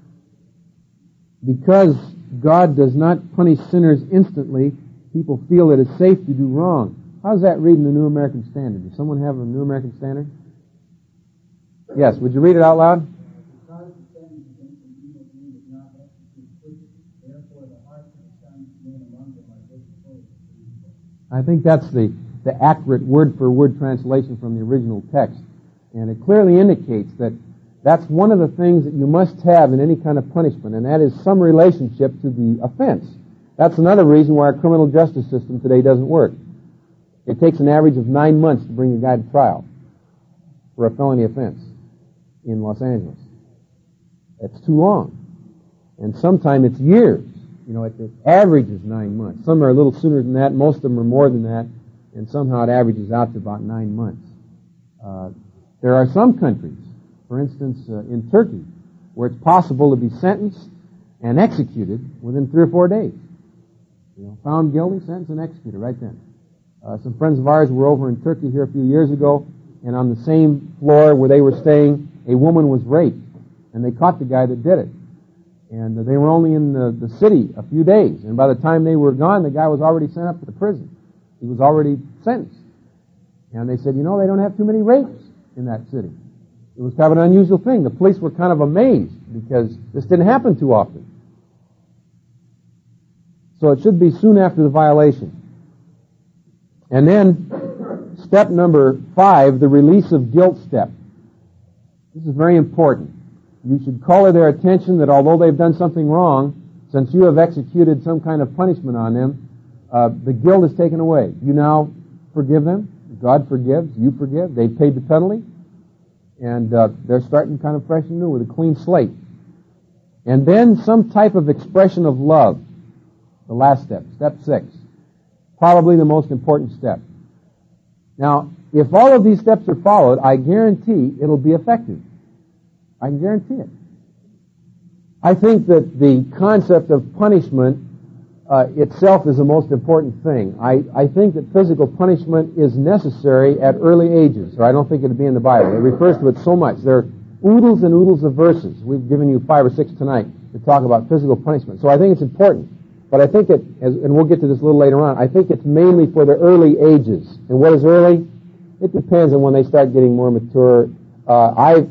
because God does not punish sinners instantly, people feel it is safe to do wrong. How does that read in the New American Standard? Does someone have a New American Standard? Yes, would you read it out loud? I think that's the accurate word-for-word translation from the original text. And it clearly indicates that that's one of the things that you must have in any kind of punishment, and that is some relationship to the offense. That's another reason why our criminal justice system today doesn't work. It takes an average of 9 months to bring a guy to trial for a felony offense in Los Angeles. That's too long. And sometimes it's years. You know, it averages 9 months. Some are a little sooner than that. Most of them are more than that. And somehow it averages out to about 9 months. There are some countries, for instance, in Turkey, where it's possible to be sentenced and executed within 3 or 4 days. You know, found guilty, sentenced, and executed right then. Some friends of ours were over in Turkey here a few years ago, and on the same floor where they were staying, a woman was raped, and they caught the guy that did it. And they were only in the city a few days, and by the time they were gone, the guy was already sent up to the prison. He was already sentenced. And they said, you know, they don't have too many rapes in that city. It was kind of an unusual thing. The police were kind of amazed because this didn't happen too often. So it should be soon after the violation. And then, step number 5, the release of guilt step. This is very important. You should call to their attention that although they've done something wrong, since you have executed some kind of punishment on them, the guilt is taken away. You now forgive them. God forgives. You forgive. They paid the penalty. And they're starting kind of fresh and new with a clean slate. And then some type of expression of love. The last step, step 6. Probably the most important step. Now, if all of these steps are followed, I guarantee it'll be effective. I can guarantee it. I think that the concept of punishment itself is the most important thing. I think that physical punishment is necessary at early ages, or I don't think it would be in the Bible. It refers to it so much. There are oodles and oodles of verses. We've given you 5 or 6 tonight to talk about physical punishment. So I think it's important. But I think it, and we'll get to this a little later on, I think it's mainly for the early ages. And what is early? It depends on when they start getting more mature. I've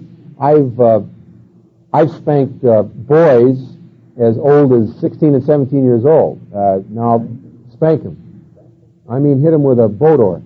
spanked boys as old as 16 and 17 years old. Now, spank them. I mean, hit them with a boat oar.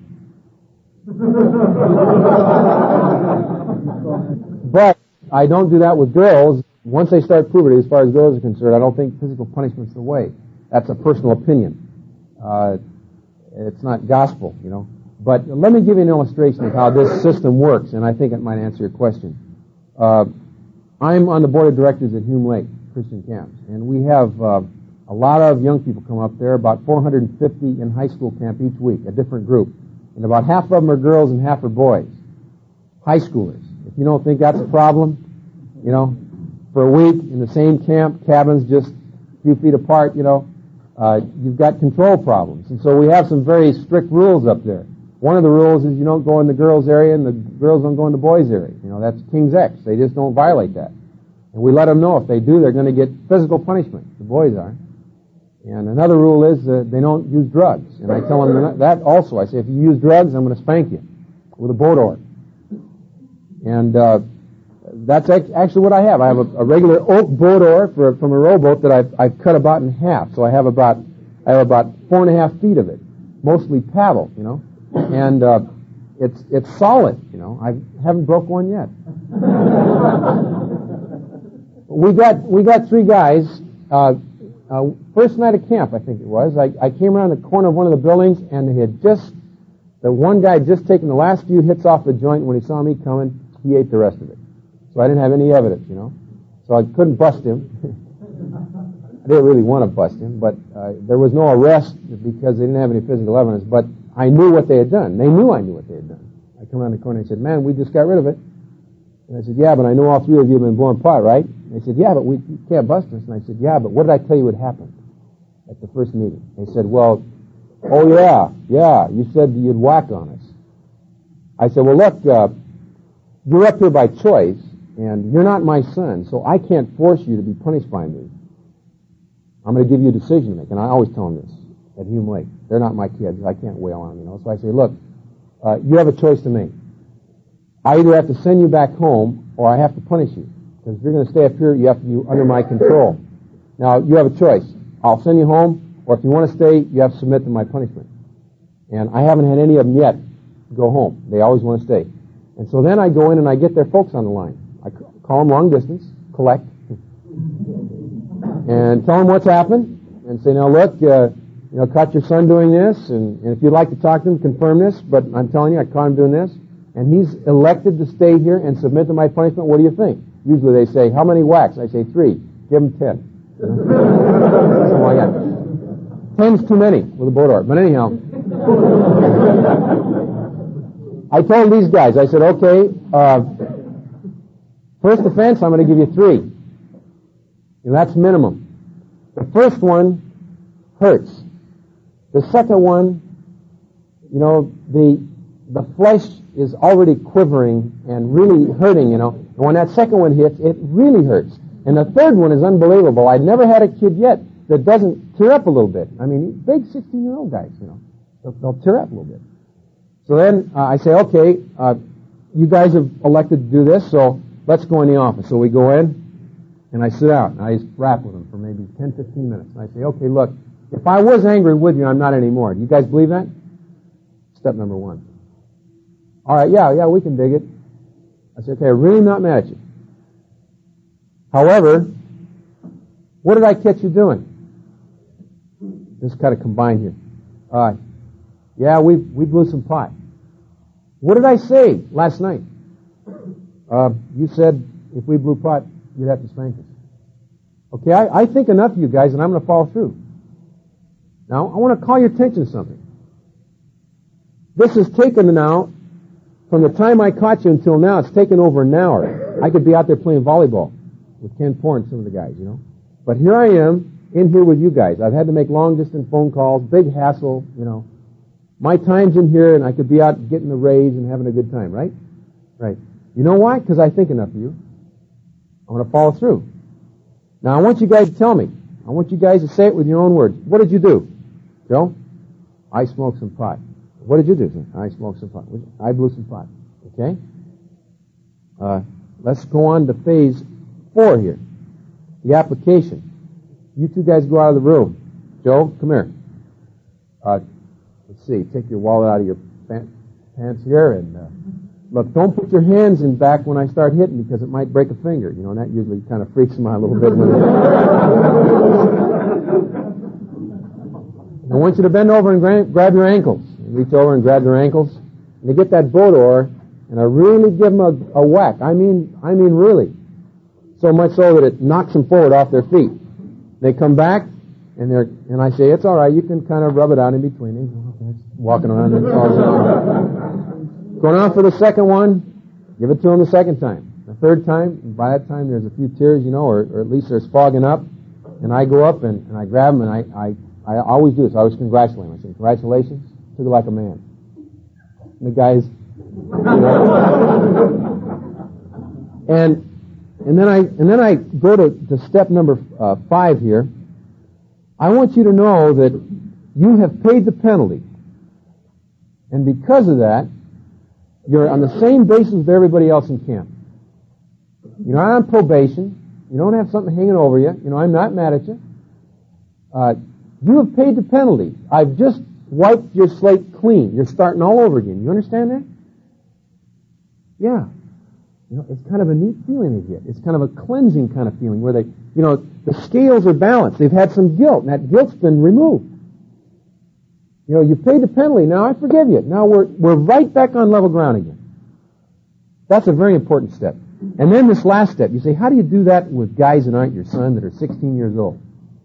But I don't do that with girls. Once they start puberty, as far as girls are concerned, I don't think physical punishment's the way. That's a personal opinion. It's not gospel, you know. But let me give you an illustration of how this system works, and I think it might answer your question. I'm on the board of directors at Hume Lake Christian Camps, and we have a lot of young people come up there, about 450 in high school camp each week, a different group. And about half of them are girls and half are boys. High schoolers. If you don't think that's a problem, you know, for a week in the same camp, cabins just a few feet apart, you know, you've got control problems. And so we have some very strict rules up there. One of the rules is you don't go in the girls' area and the girls don't go in the boys' area. You know, that's King's X. They just don't violate that. And we let them know if they do, they're going to get physical punishment. The boys are. And another rule is they don't use drugs. And I tell them that also. I say, if you use drugs, I'm going to spank you with a boat oar. And that's actually what I have. I have a regular oak boat oar from a rowboat that I've cut about in half. So I have about 4.5 feet of it, mostly paddle, and it's solid, I haven't broke one yet. We got 3 guys. First night of camp, I think it was. I came around the corner of one of the buildings, and the one guy had just taken the last few hits off the joint. When he saw me coming, he ate the rest of it. So I didn't have any evidence, So I couldn't bust him. I didn't really want to bust him, but there was no arrest because they didn't have any physical evidence. But I knew what they had done. They knew I knew what they had done. I come around the corner and said, "Man, we just got rid of it." And I said, "Yeah, but I know all 3 of you have been blowing pot, right?" And they said, "Yeah, but you can't bust us." And I said, "Yeah, but what did I tell you would happen at the first meeting?" They said, "Well, oh yeah, you said you'd whack on us." I said, "Well, look, you're up here by choice, and you're not my son, so I can't force you to be punished by me. I'm going to give you a decision to make." And I always tell them this at Hume Lake. They're not my kids. I can't wail on them, So I say, "Look, you have a choice to make. I either have to send you back home, or I have to punish you. Because if you're going to stay up here, you have to be under my control. Now, you have a choice. I'll send you home, or if you want to stay, you have to submit to my punishment." And I haven't had any of them yet go home. They always want to stay. And so then I go in and I get their folks on the line. I call them long distance, collect, and tell them what's happened, and say, "Now look, caught your son doing this, and if you'd like to talk to him, confirm this, but I'm telling you, I caught him doing this, and he's elected to stay here and submit to my punishment. What do you think?" Usually they say, "How many whacks?" I say, 3. Give him 10. Something like that. 10's too many with a boat oar. But anyhow, I told these guys, I said, "Okay, first offense, I'm going to give you 3. And that's minimum. The first one hurts. The second one, the flesh is already quivering and really hurting, And when that second one hits, it really hurts. And the third one is unbelievable. I've never had a kid yet that doesn't tear up a little bit. I mean, big 16-year-old guys, they'll tear up a little bit." So then I say, "Okay, you guys have elected to do this, so let's go in the office." So we go in, and I sit down, and I just rap with them for maybe 10, 15 minutes. And I say, "Okay, look, if I was angry with you, I'm not anymore. Do you guys believe that?" Step number 1. "All right, yeah, we can dig it." I said, "Okay, I'm really not mad at you. However, what did I catch you doing?" Just kind of combined here. "Yeah, we blew some pot." "What did I say last night?" You said if we blew pot, you'd have to spank us." "Okay, I think enough of you guys, and I'm going to follow through. Now, I want to call your attention to something. This has taken now, from the time I caught you until now, it's taken over an hour. I could be out there playing volleyball with Ken Poore and some of the guys, But here I am, in here with you guys. I've had to make long-distance phone calls, big hassle, My time's in here, and I could be out getting the raise and having a good time, right? Right. You know why? Because I think enough of you. I'm going to follow through. Now, I want you guys to tell me. I want you guys to say it with your own words. What did you do? Joe? "I smoked some pot." "What did you do?" "I smoked some pot." "I blew some pot." Okay? Let's go on to phase 4 here. The application. You 2 guys go out of the room. Joe, come here. Let's see. Take your wallet out of your pants here, and look, don't put your hands in back when I start hitting, because it might break a finger. And that usually kind of freaks them out a little bit. I want you to bend over and grab your ankles. Reach over and grab their ankles. And they get that boat oar, and I really give them a whack. I mean really. So much so that it knocks them forward off their feet. They come back, and I say, "It's all right. You can kind of rub it out in between." Walking around. Going on for the second one, give it to them the second time. The third time, and by that time there's a few tears, or at least there's fogging up. And I go up and I grab them, and I always do this. I always congratulate them. I say, "Congratulations, took it like a man." And the guys, and then I go to step number 5 here. I want you to know that you have paid the penalty. And because of that, you're on the same basis with everybody else in camp. You're not on probation. You don't have something hanging over you. I'm not mad at you. You have paid the penalty. I've just wiped your slate clean. You're starting all over again. You understand that? Yeah. It's kind of a neat feeling they get. It's kind of a cleansing kind of feeling where they, the scales are balanced. They've had some guilt, and that guilt's been removed. You paid the penalty. Now I forgive you. Now we're right back on level ground again. That's a very important step. And then this last step, you say, how do you do that with guys that aren't your son, that are 16 years old?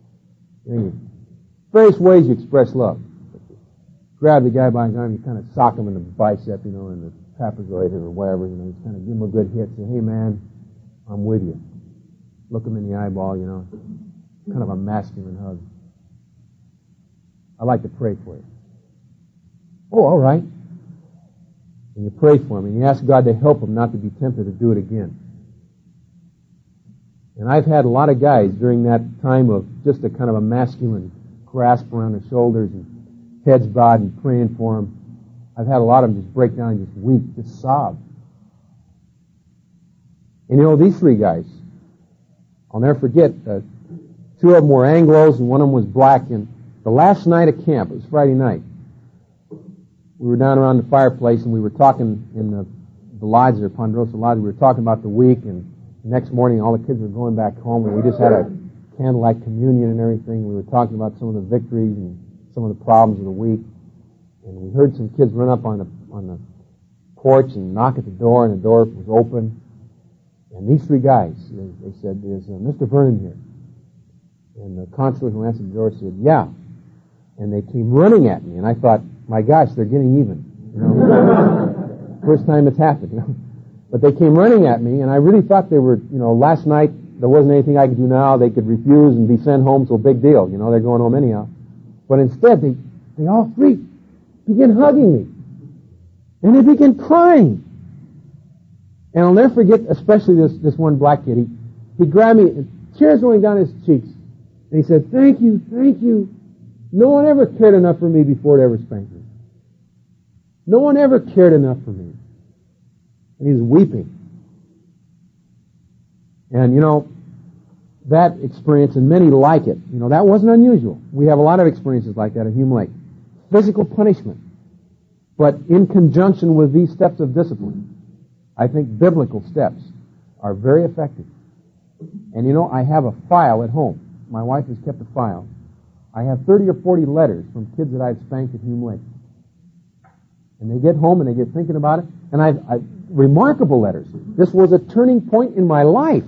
Various ways you express love. Grab the guy by his arm, you kind of sock him in the bicep, in the trapezoid or whatever, you kind of give him a good hit, say, hey man, I'm with you. Look him in the eyeball, kind of a masculine hug. I'd like to pray for you. Oh, all right. And you pray for him, and you ask God to help him not to be tempted to do it again. And I've had a lot of guys during that time of just a kind of a masculine grasp around their shoulders and heads bowed and praying for them. I've had a lot of them just break down and just weep, just sob. And these three guys, I'll never forget, two of them were Anglos and one of them was black. And the last night of camp, it was Friday night, we were down around the fireplace and we were talking in the lodge there, Ponderosa Lodge. We were talking about the week, and the next morning all the kids were going back home, and we just had a candlelight communion and everything. We were talking about some of the victories and some of the problems of the week. And we heard some kids run up on the porch and knock at the door, and the door was open. And these three guys, they said, is Mr. Vernon here? And the constable who answered the door said, yeah. And they came running at me, and I thought, my gosh, they're getting even. First time it's happened. But they came running at me, and I really thought they were, last night there wasn't anything I could do now. They could refuse and be sent home, so big deal. They're going home anyhow. But instead, they all three began hugging me. And they began crying. And I'll never forget, especially this one black kid. He grabbed me, and tears rolling down his cheeks. And he said, thank you, thank you. No one ever cared enough for me before to ever spank me. No one ever cared enough for me. And he was weeping. And that experience, and many like it, that wasn't unusual. We have a lot of experiences like that at Hume Lake. Physical punishment. But in conjunction with these steps of discipline, I think biblical steps are very effective. And I have a file at home. My wife has kept a file. I have 30 or 40 letters from kids that I've spanked at Hume Lake. And they get home and they get thinking about it. And I've remarkable letters. This was a turning point in my life.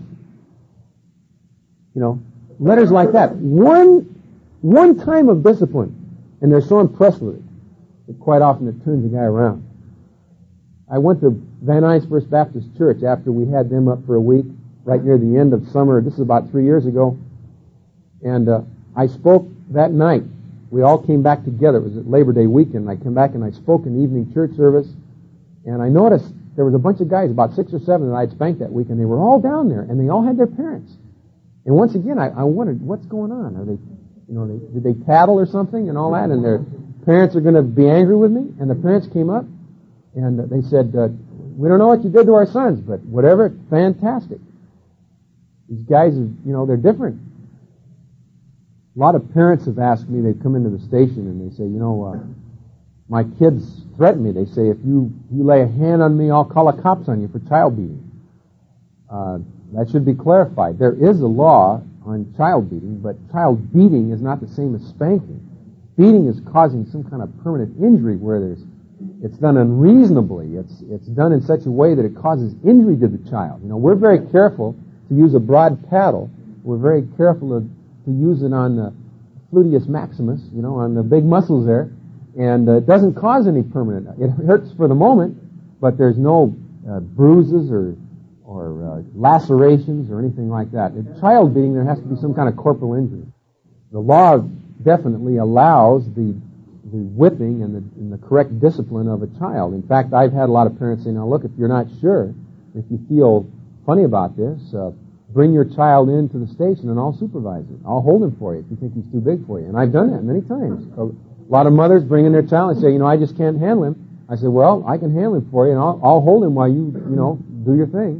Letters like that. One time of discipline. And they're so impressed with it that quite often it turns the guy around. I went to Van Nuys First Baptist Church after we had them up for a week, right near the end of summer. This is about 3 years ago. And I spoke that night. We all came back together. It was at Labor Day weekend. I came back and I spoke in the evening church service. And I noticed there was a bunch of guys, about 6 or 7 that I'd spanked that week, and they were all down there, and they all had their parents. And once again, I wondered, what's going on? Are they, did they tattle or something and all that? And their parents are going to be angry with me? And the parents came up, and they said, we don't know what you did to our sons, but whatever, fantastic. These guys, they're different. A lot of parents have asked me, they come into the station and they say, my kids threaten me. They say, if you lay a hand on me, I'll call the cops on you for child beating. That should be clarified. There is a law on child beating, but child beating is not the same as spanking. Beating is causing some kind of permanent injury where it's done unreasonably. It's done in such a way that it causes injury to the child. We're very careful to use a broad paddle. We're very careful to use it on the gluteus maximus, on the big muscles there. And it doesn't cause any permanent. It hurts for the moment, but there's no bruises or lacerations or anything like that. In child beating, there has to be some kind of corporal injury. The law definitely allows the whipping and the correct discipline of a child. In fact, I've had a lot of parents say, now look, if you're not sure, if you feel funny about this, bring your child into the station and I'll supervise it. I'll hold him for you if you think he's too big for you. And I've done that many times. A lot of mothers bring in their child and say, I just can't handle him. I say, well, I can handle him for you and I'll hold him while you do your thing.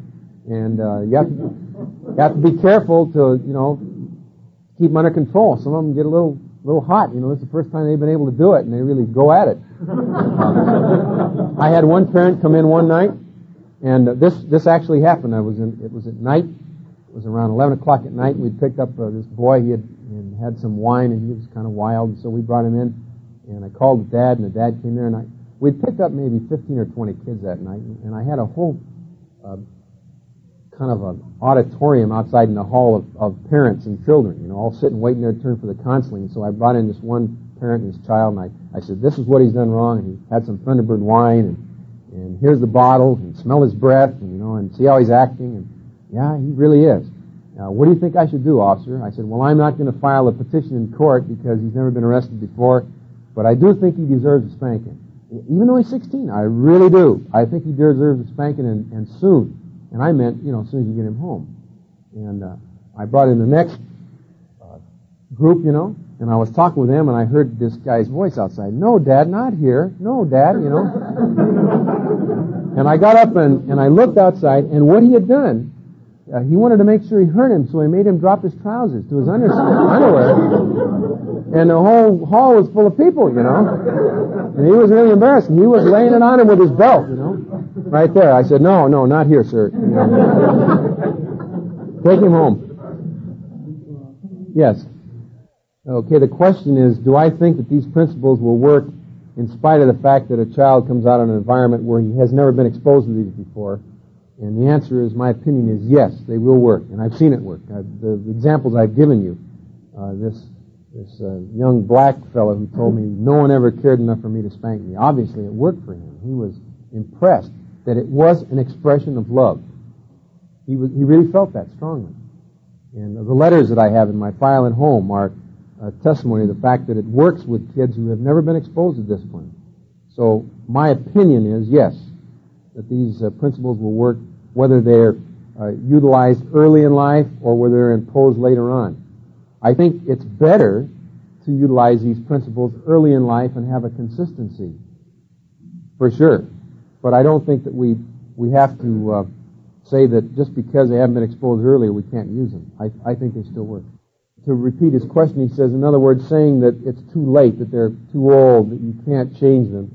And you have to be careful to, keep them under control. Some of them get a little hot. It's the first time they've been able to do it, and they really go at it. I had one parent come in one night, and this actually happened. It was at night. It was around 11 o'clock at night. We'd picked up this boy. He had some wine, and he was kind of wild, and so we brought him in. And I called the dad, and the dad came there, and we'd picked up maybe 15 or 20 kids that night, and I had a whole kind of an auditorium outside in the hall of parents and children, all sitting waiting their turn for the counseling. So I brought in this one parent and his child, and I said, this is what he's done wrong, and he had some Thunderbird wine, and here's the bottle, and smell his breath, and see how he's acting, and yeah, he really is. What do you think I should do, officer? I said, well, I'm not going to file a petition in court because he's never been arrested before, but I do think he deserves a spanking. Even though he's 16, I really do. I think he deserves a spanking, and soon. And I meant, as soon as you get him home. And I brought in the next group, and I was talking with them, and I heard this guy's voice outside. No, Dad, not here. No, Dad, And I got up and I looked outside, and what he had done, he wanted to make sure he hurt him, so he made him drop his trousers to his underwear. And the whole hall was full of people, And he was really embarrassed, and he was laying it on him with his belt, right there. I said, no, not here, sir. Take him home. Yes. Okay, the question is, do I think that these principles will work in spite of the fact that a child comes out of an environment where he has never been exposed to these before? And the answer is, my opinion is yes, they will work. And I've seen it work. The examples I've given you, this young black fellow who told me no one ever cared enough for me to spank me. Obviously, it worked for him. He was impressed that it was an expression of love. He really felt that strongly. And the letters that I have in my file at home are a testimony of the fact that it works with kids who have never been exposed to discipline. So my opinion is yes, that these principles will work whether they're utilized early in life or whether they're imposed later on. I think it's better to utilize these principles early in life and have a consistency, for sure. But I don't think that we have to say that just because they haven't been exposed earlier, we can't use them. I think they still work. To repeat his question, he says, in other words, saying that it's too late, that they're too old, that you can't change them.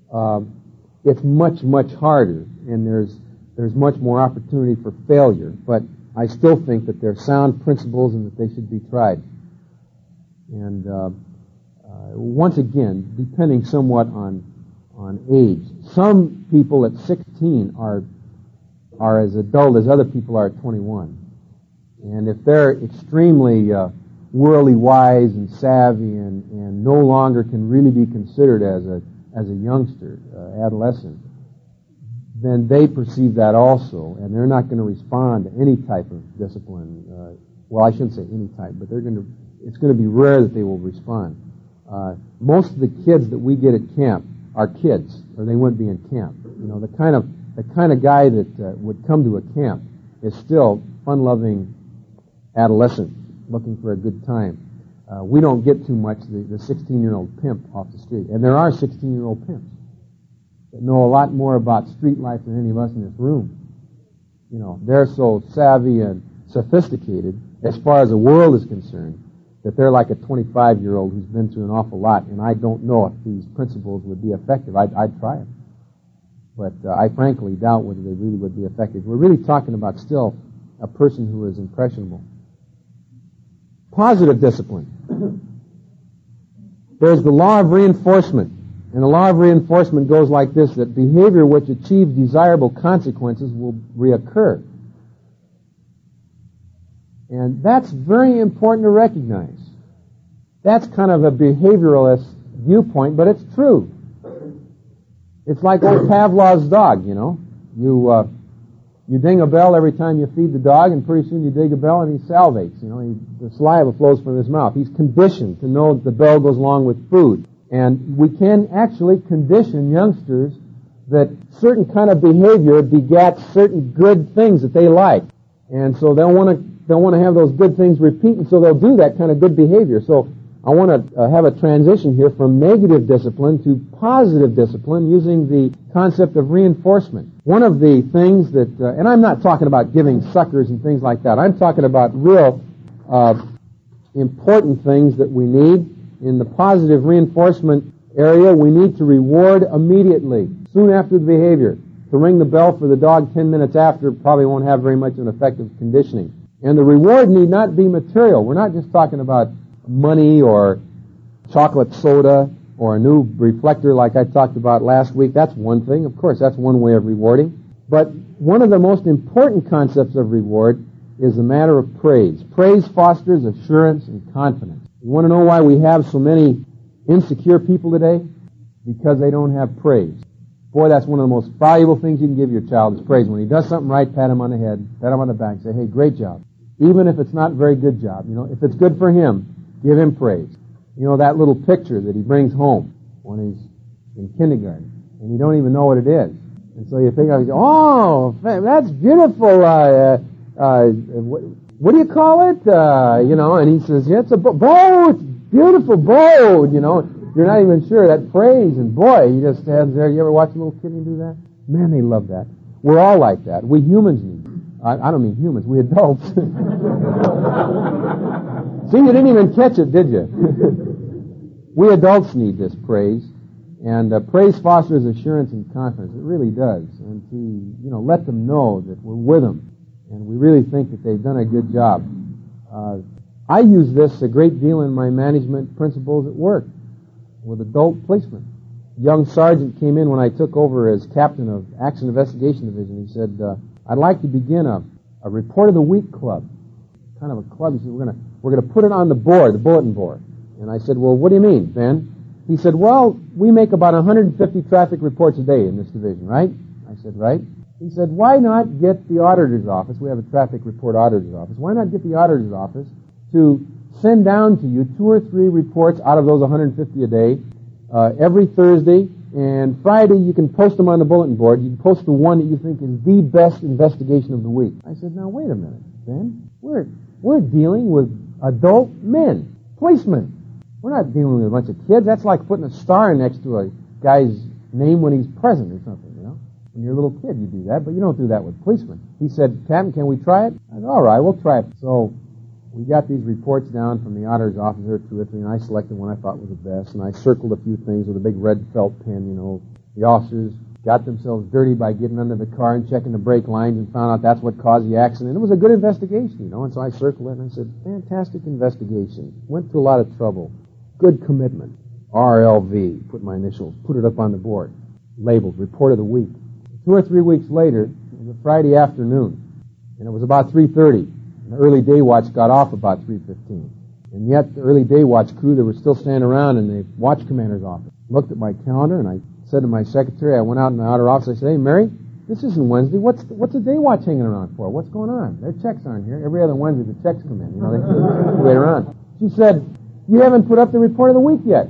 It's much, much harder, and there's much more opportunity for failure. But I still think that they're sound principles and that they should be tried. And once again, depending somewhat on age, some people at 16 are as adult as other people are at 21. And if they're extremely worldly wise and savvy and no longer can really be considered as a youngster, adolescent, then they perceive that also, and they're not going to respond to any type of discipline. Well, I shouldn't say any type, but it's going to be rare that they will respond. Most of the kids that we get at camp are kids, or they wouldn't be in camp. The kind of guy that would come to a camp is still fun-loving adolescent looking for a good time. We don't get too much the 16-year-old pimp off the street. And there are 16-year-old pimps that know a lot more about street life than any of us in this room. They're so savvy and sophisticated as far as the world is concerned that they're like a 25-year-old who's been through an awful lot, and I don't know if these principles would be effective. I'd try them. But I frankly doubt whether they really would be effective. We're really talking about still a person who is impressionable. Positive discipline. There's the law of reinforcement. And the law of reinforcement goes like this, that behavior which achieves desirable consequences will reoccur. And that's very important to recognize. That's kind of a behavioralist viewpoint, but it's true. It's like old Pavlov's dog, You ding a bell every time you feed the dog, and pretty soon you ding a bell and he salivates. The saliva flows from his mouth. He's conditioned to know that the bell goes along with food. And we can actually condition youngsters that certain kind of behavior begets certain good things that they like. And so they'll want to have those good things repeat, and so they'll do that kind of good behavior. So I want to have a transition here from negative discipline to positive discipline using the concept of reinforcement. One of the things that, and I'm not talking about giving suckers and things like that. I'm talking about real important things that we need. In the positive reinforcement area, we need to reward immediately, soon after the behavior. To ring the bell for the dog 10 minutes after probably won't have very much of an effect of conditioning. And the reward need not be material. We're not just talking about money or chocolate soda or a new reflector like I talked about last week. That's one thing. Of course, that's one way of rewarding. But one of the most important concepts of reward is the matter of praise. Praise fosters assurance and confidence. You want to know why we have so many insecure people today? Because they don't have praise. Boy, that's one of the most valuable things you can give your child is praise. When he does something right, pat him on the head, pat him on the back, say, hey, great job. Even if it's not a very good job, if it's good for him, give him praise. That little picture that he brings home when he's in kindergarten, and you don't even know what it is. And so you think, oh, that's beautiful. What do you call it? And he says, yeah, it's a boat, beautiful boat, You're not even sure. That praise, and boy, he just stands there. You ever watch a little kid do that? Man, they love that. We're all like that. We humans need it. I don't mean humans, we adults. See, you didn't even catch it, did you? We adults need this praise. And praise fosters assurance and confidence. It really does. And to, let them know that we're with them. And we really think that they've done a good job. I use this a great deal in my management principles at work with adult policemen. A young sergeant came in when I took over as captain of Accident Investigation Division. He said, I'd like to begin a Report of the Week club. Kind of a club. He said, we're going to put it on the board, the bulletin board. And I said, well, what do you mean, Ben? He said, well, we make about 150 traffic reports a day in this division, right? I said, right. He said, why not get the auditor's office? We have a traffic report auditor's office. Why not get the auditor's office to send down to you 2 or 3 reports out of those 150 a day every Thursday, and Friday you can post them on the bulletin board. You can post the one that you think is the best investigation of the week. I said, now wait a minute, Ben. We're dealing with adult men, policemen. We're not dealing with a bunch of kids. That's like putting a star next to a guy's name when he's present or something, When you're a little kid, you do that, but you don't do that with policemen. He said, Captain, can we try it? I said, all right, we'll try it. So we got these reports down from the auditor's office, there 2 or 3, and I selected one I thought was the best, and I circled a few things with a big red felt pen, The officers got themselves dirty by getting under the car and checking the brake lines and found out that's what caused the accident. It was a good investigation, and so I circled it, and I said, fantastic investigation. Went to a lot of trouble. Good commitment. RLV, put my initials, put it up on the board, labeled Report of the Week. 2 or 3 weeks later, it was a Friday afternoon, and it was about 3:30. The early day watch got off about 3:15. And yet, the early day watch crew, they were still standing around in the watch commander's office. Looked at my calendar, and I said to my secretary, I went out in the outer office, I said, hey, Mary, this isn't Wednesday. What's the day watch hanging around for? What's going on? Their checks aren't here. Every other Wednesday, the checks come in. They wait around. She said, you haven't put up the report of the week yet.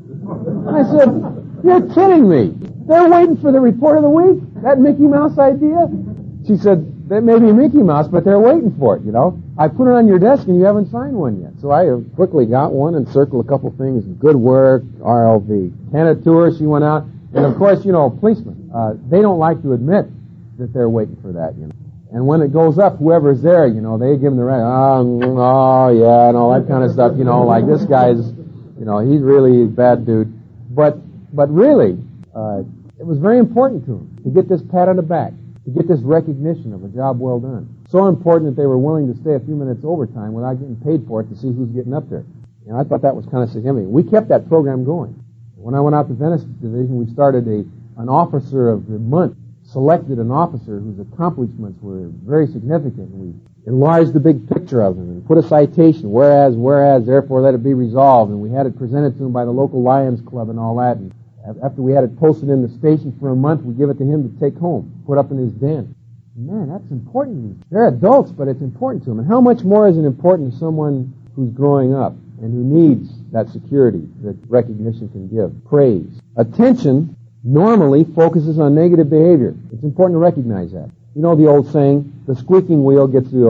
I said, you're kidding me. They're waiting for the report of the week? That Mickey Mouse idea? She said, that may be Mickey Mouse, but they're waiting for it, I put it on your desk and you haven't signed one yet. So I quickly got one and circled a couple things. Good work, RLV. Handed it to her, she went out. And of course, policemen, they don't like to admit that they're waiting for that, And when it goes up, whoever's there, they give them the right, oh yeah, and all that kind of stuff, like this guy's, he's really a bad dude. But really, it was very important to him to get this pat on the back, to get this recognition of a job well done. So important that they were willing to stay a few minutes overtime without getting paid for it to see who's getting up there. And I thought that was kind of significant. We kept that program going. When I went out to Venice Division, we started an officer of the month, selected an officer whose accomplishments were very significant. We enlarged the big picture of him and put a citation, whereas, therefore let it be resolved. And we had it presented to him by the local Lions Club and all that. And after we had it posted in the station for a month, we give it to him to take home, put up in his den. Man, that's important to them. They're adults, but it's important to them. And how much more is it important to someone who's growing up and who needs that security that recognition can give? Praise. Attention normally focuses on negative behavior. It's important to recognize that. The old saying, the squeaking wheel gets the oil.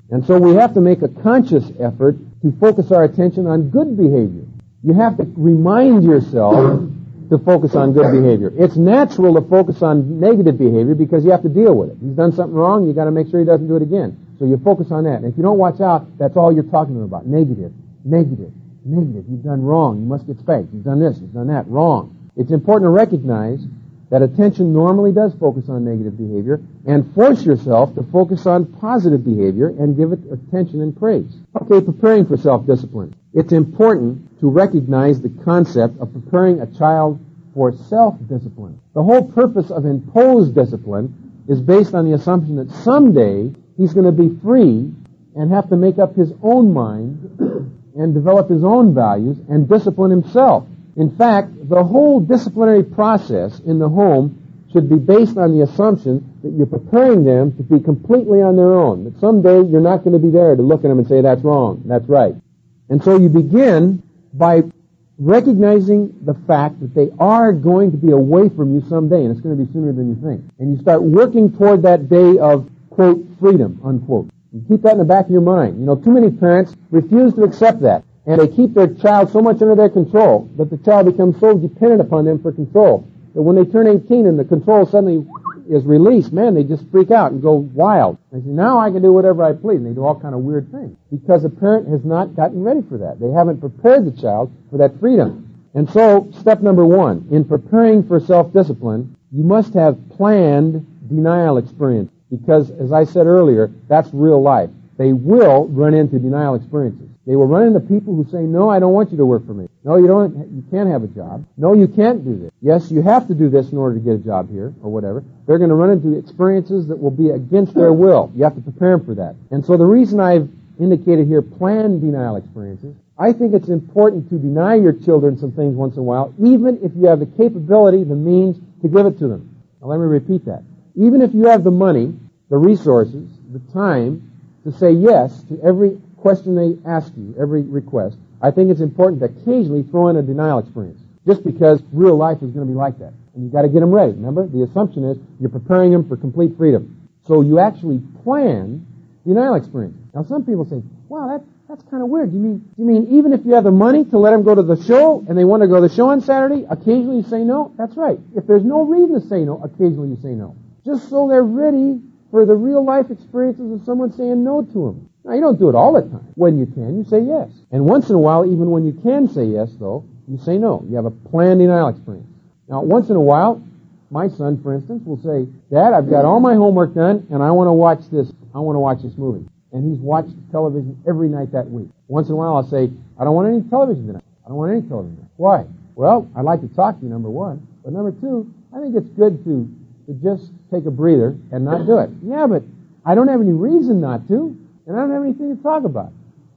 And so we have to make a conscious effort to focus our attention on good behavior. You have to remind yourself to focus on good behavior. It's natural to focus on negative behavior because you have to deal with it. He's done something wrong, you got to make sure he doesn't do it again. So you focus on that. And if you don't watch out, that's all you're talking to him about. Negative, negative, negative. You've done wrong. You must get spanked. You've done this. You've done that. Wrong. It's important to recognize that attention normally does focus on negative behavior, and force yourself to focus on positive behavior and give it attention and praise. Okay, preparing for self-discipline. It's important to recognize the concept of preparing a child for self-discipline. The whole purpose of imposed discipline is based on the assumption that someday he's going to be free and have to make up his own mind and develop his own values and discipline himself. In fact, the whole disciplinary process in the home should be based on the assumption that you're preparing them to be completely on their own, that someday you're not going to be there to look at them and say, that's wrong, that's right. And so you begin by recognizing the fact that they are going to be away from you someday, and it's going to be sooner than you think. And you start working toward that day of, quote, freedom, unquote. You keep that in the back of your mind. You know, too many parents refuse to accept that. And they keep their child so much under their control that the child becomes so dependent upon them for control that when they turn 18 and the control suddenly is released, man, they just freak out and go wild. They say, now I can do whatever I please. And they do all kind of weird things because the parent has not gotten ready for that. They haven't prepared the child for that freedom. And so, step number one, in preparing for self-discipline, you must have planned denial experience because, as I said earlier, that's real life. They will run into denial experiences. They will run into people who say, no, I don't want you to work for me. No, you can't have a job. No, you can't do this. Yes, you have to do this in order to get a job here, or whatever. They're going to run into experiences that will be against their will. You have to prepare them for that. And so the reason I've indicated here planned denial experiences, I think it's important to deny your children some things once in a while, even if you have the capability, the means to give it to them. Now let me repeat that. Even if you have the money, the resources, the time to say yes to every question they ask you, every request, I think it's important to occasionally throw in a denial experience, just because real life is going to be like that. And you've got to get them ready. Remember, the assumption is you're preparing them for complete freedom. So you actually plan denial experience. Now some people say, wow, that's kind of weird. You mean even if you have the money to let them go to the show and they want to go to the show on Saturday, occasionally you say no? That's right. If there's no reason to say no, occasionally you say no. Just so they're ready for the real life experiences of someone saying no to them. Now, you don't do it all the time. When you can, you say yes. And once in a while, even when you can say yes, though, you say no. You have a planned denial experience. Now, once in a while, my son, for instance, will say, Dad, I've got all my homework done, and I want to watch this. I want to watch this movie. And he's watched television every night that week. Once in a while, I'll say, I don't want any television tonight. I don't want any television tonight. Why? Well, I'd like to talk to you, number one. But number two, I think it's good to just take a breather and not do it. Yeah, but I don't have any reason not to. And I don't have anything to talk about.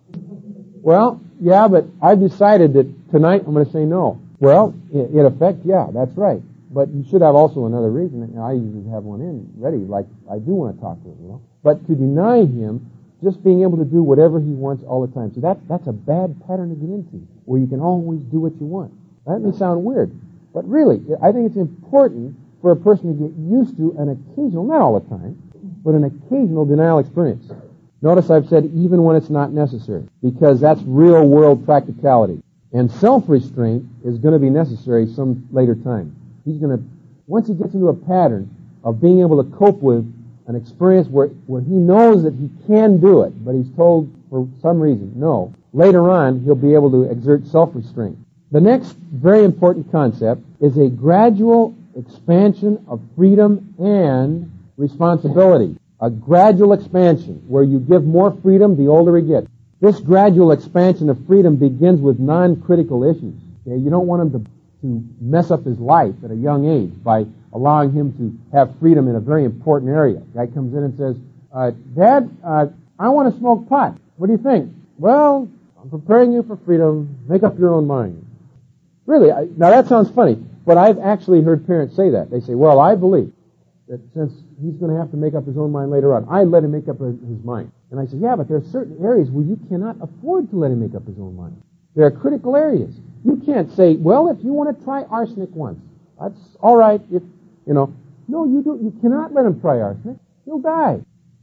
Well, yeah, but I've decided that tonight I'm going to say no. Well, in effect, yeah, that's right. But you should have also another reason. And I usually have one ready, like I do want to talk to him, you know. But to deny him just being able to do whatever he wants all the time. So that's a bad pattern to get into, where you can always do what you want. That may sound weird, but really, I think it's important for a person to get used to an occasional, not all the time, but an occasional denial experience. Notice I've said even when it's not necessary, because that's real-world practicality. And self-restraint is going to be necessary some later time. Once he gets into a pattern of being able to cope with an experience where he knows that he can do it, but he's told for some reason, no, later on he'll be able to exert self-restraint. The next very important concept is a gradual expansion of freedom and responsibility. A gradual expansion where you give more freedom the older he gets. This gradual expansion of freedom begins with non-critical issues. Okay? You don't want him to mess up his life at a young age by allowing him to have freedom in a very important area. Guy comes in and says, Dad, I want to smoke pot. What do you think? Well, I'm preparing you for freedom. Make up your own mind. Really, now that sounds funny, but I've actually heard parents say that. They say, well, I believe that since he's going to have to make up his own mind later on, I let him make up his mind. And I say, yeah, but there are certain areas where you cannot afford to let him make up his own mind. There are critical areas. You can't say, well, if you want to try arsenic once, that's all right. No, you cannot let him try arsenic. He'll die.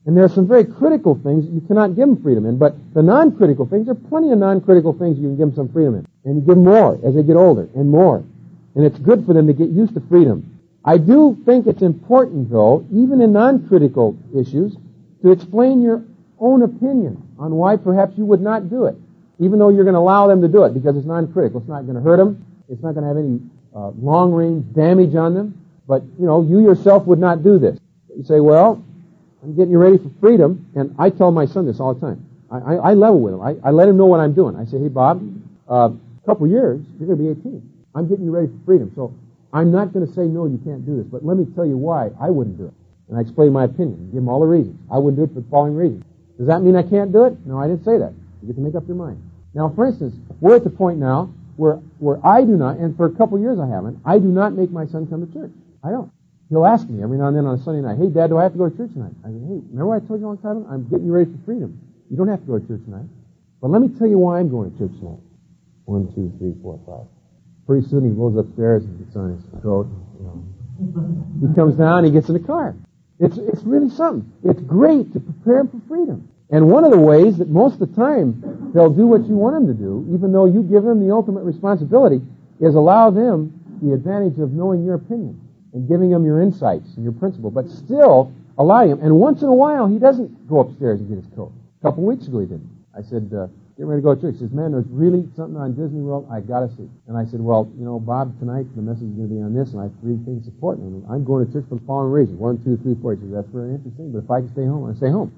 And there are some very critical things that you cannot give them freedom in, but the non-critical things, there are plenty of non-critical things you can give them some freedom in. And you give them more as they get older, and more. And it's good for them to get used to freedom. I do think it's important, though, even in non-critical issues, to explain your own opinion on why perhaps you would not do it, even though you're going to allow them to do it, because it's non-critical. It's not going to hurt them. It's not going to have any long-range damage on them. But, you yourself would not do this. You say, well, I'm getting you ready for freedom, and I tell my son this all the time. I level with him. I let him know what I'm doing. I say, hey, Bob, a couple years, you're going to be 18. I'm getting you ready for freedom. So I'm not going to say, no, you can't do this, but let me tell you why I wouldn't do it. And I explain my opinion, give him all the reasons. I wouldn't do it for the following reasons. Does that mean I can't do it? No, I didn't say that. You get to make up your mind. Now, for instance, we're at the point now where I do not, and for a couple years I haven't, I do not make my son come to church. I don't. He'll ask me every now and then on a Sunday night, hey, Dad, do I have to go to church tonight? I say, hey, remember what I told you a long time ago? I'm getting you ready for freedom. You don't have to go to church tonight. But let me tell you why I'm going to church tonight. 1, 2, 3, 4, 5. Pretty soon he goes upstairs and gets on his coat. He comes down, he gets in the car. It's really something. It's great to prepare him for freedom. And one of the ways that most of the time they'll do what you want them to do, even though you give them the ultimate responsibility, is allow them the advantage of knowing your opinion and giving them your insights and your principle, but still allowing him. And once in a while, he doesn't go upstairs and get his coat. A couple of weeks ago he didn't. I said, get ready to go to church. He says, man, there's really something on Disney World I got to see. And I said, well, Bob, tonight the message is going to be on this, and I have 3 things to support me. I'm going to church for the following reasons. 1, 2, 3, 4. He says, that's very interesting, but if I can stay home, I stay home.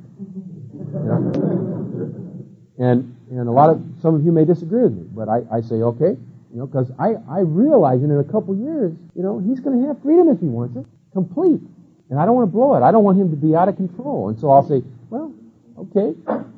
And some of you may disagree with me, but I say, okay, because I realize that in a couple years, he's going to have freedom if he wants it, complete. And I don't want to blow it. I don't want him to be out of control. And so I'll say, well, okay,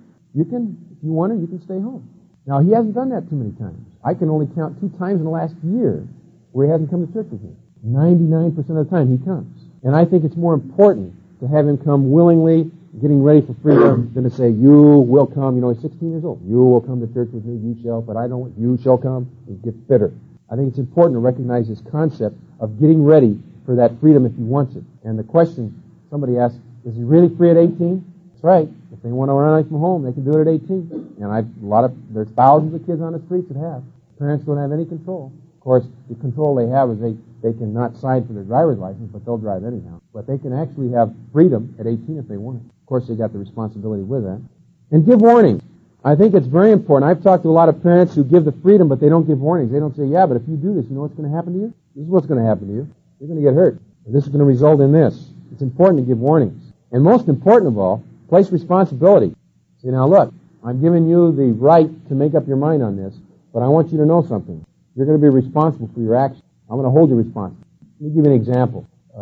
if you want to, you can stay home. Now, he hasn't done that too many times. I can only count 2 times in the last year where he hasn't come to church with me. 99% of the time he comes. And I think it's more important to have him come willingly, getting ready for freedom, than to say, you will come. He's 16 years old. You will come to church with me, you shall, but I don't, you shall come. It gets bitter. I think it's important to recognize this concept of getting ready for that freedom if he wants it. And the question somebody asked, is he really free at 18? That's right. If they want to run away from home, they can do it at 18. And there's thousands of kids on the streets that have. Parents don't have any control. Of course, the control they have is they can not sign for their driver's license, but they'll drive anyhow. But they can actually have freedom at 18 if they want it. Of course, they got the responsibility with that. And give warnings. I think it's very important. I've talked to a lot of parents who give the freedom, but they don't give warnings. They don't say, yeah, but if you do this, you know what's going to happen to you? This is what's going to happen to you. You're going to get hurt. This is going to result in this. It's important to give warnings. And most important of all, place responsibility. Say, now look, I'm giving you the right to make up your mind on this, but I want you to know something. You're going to be responsible for your actions. I'm going to hold you responsible. Let me give you an example.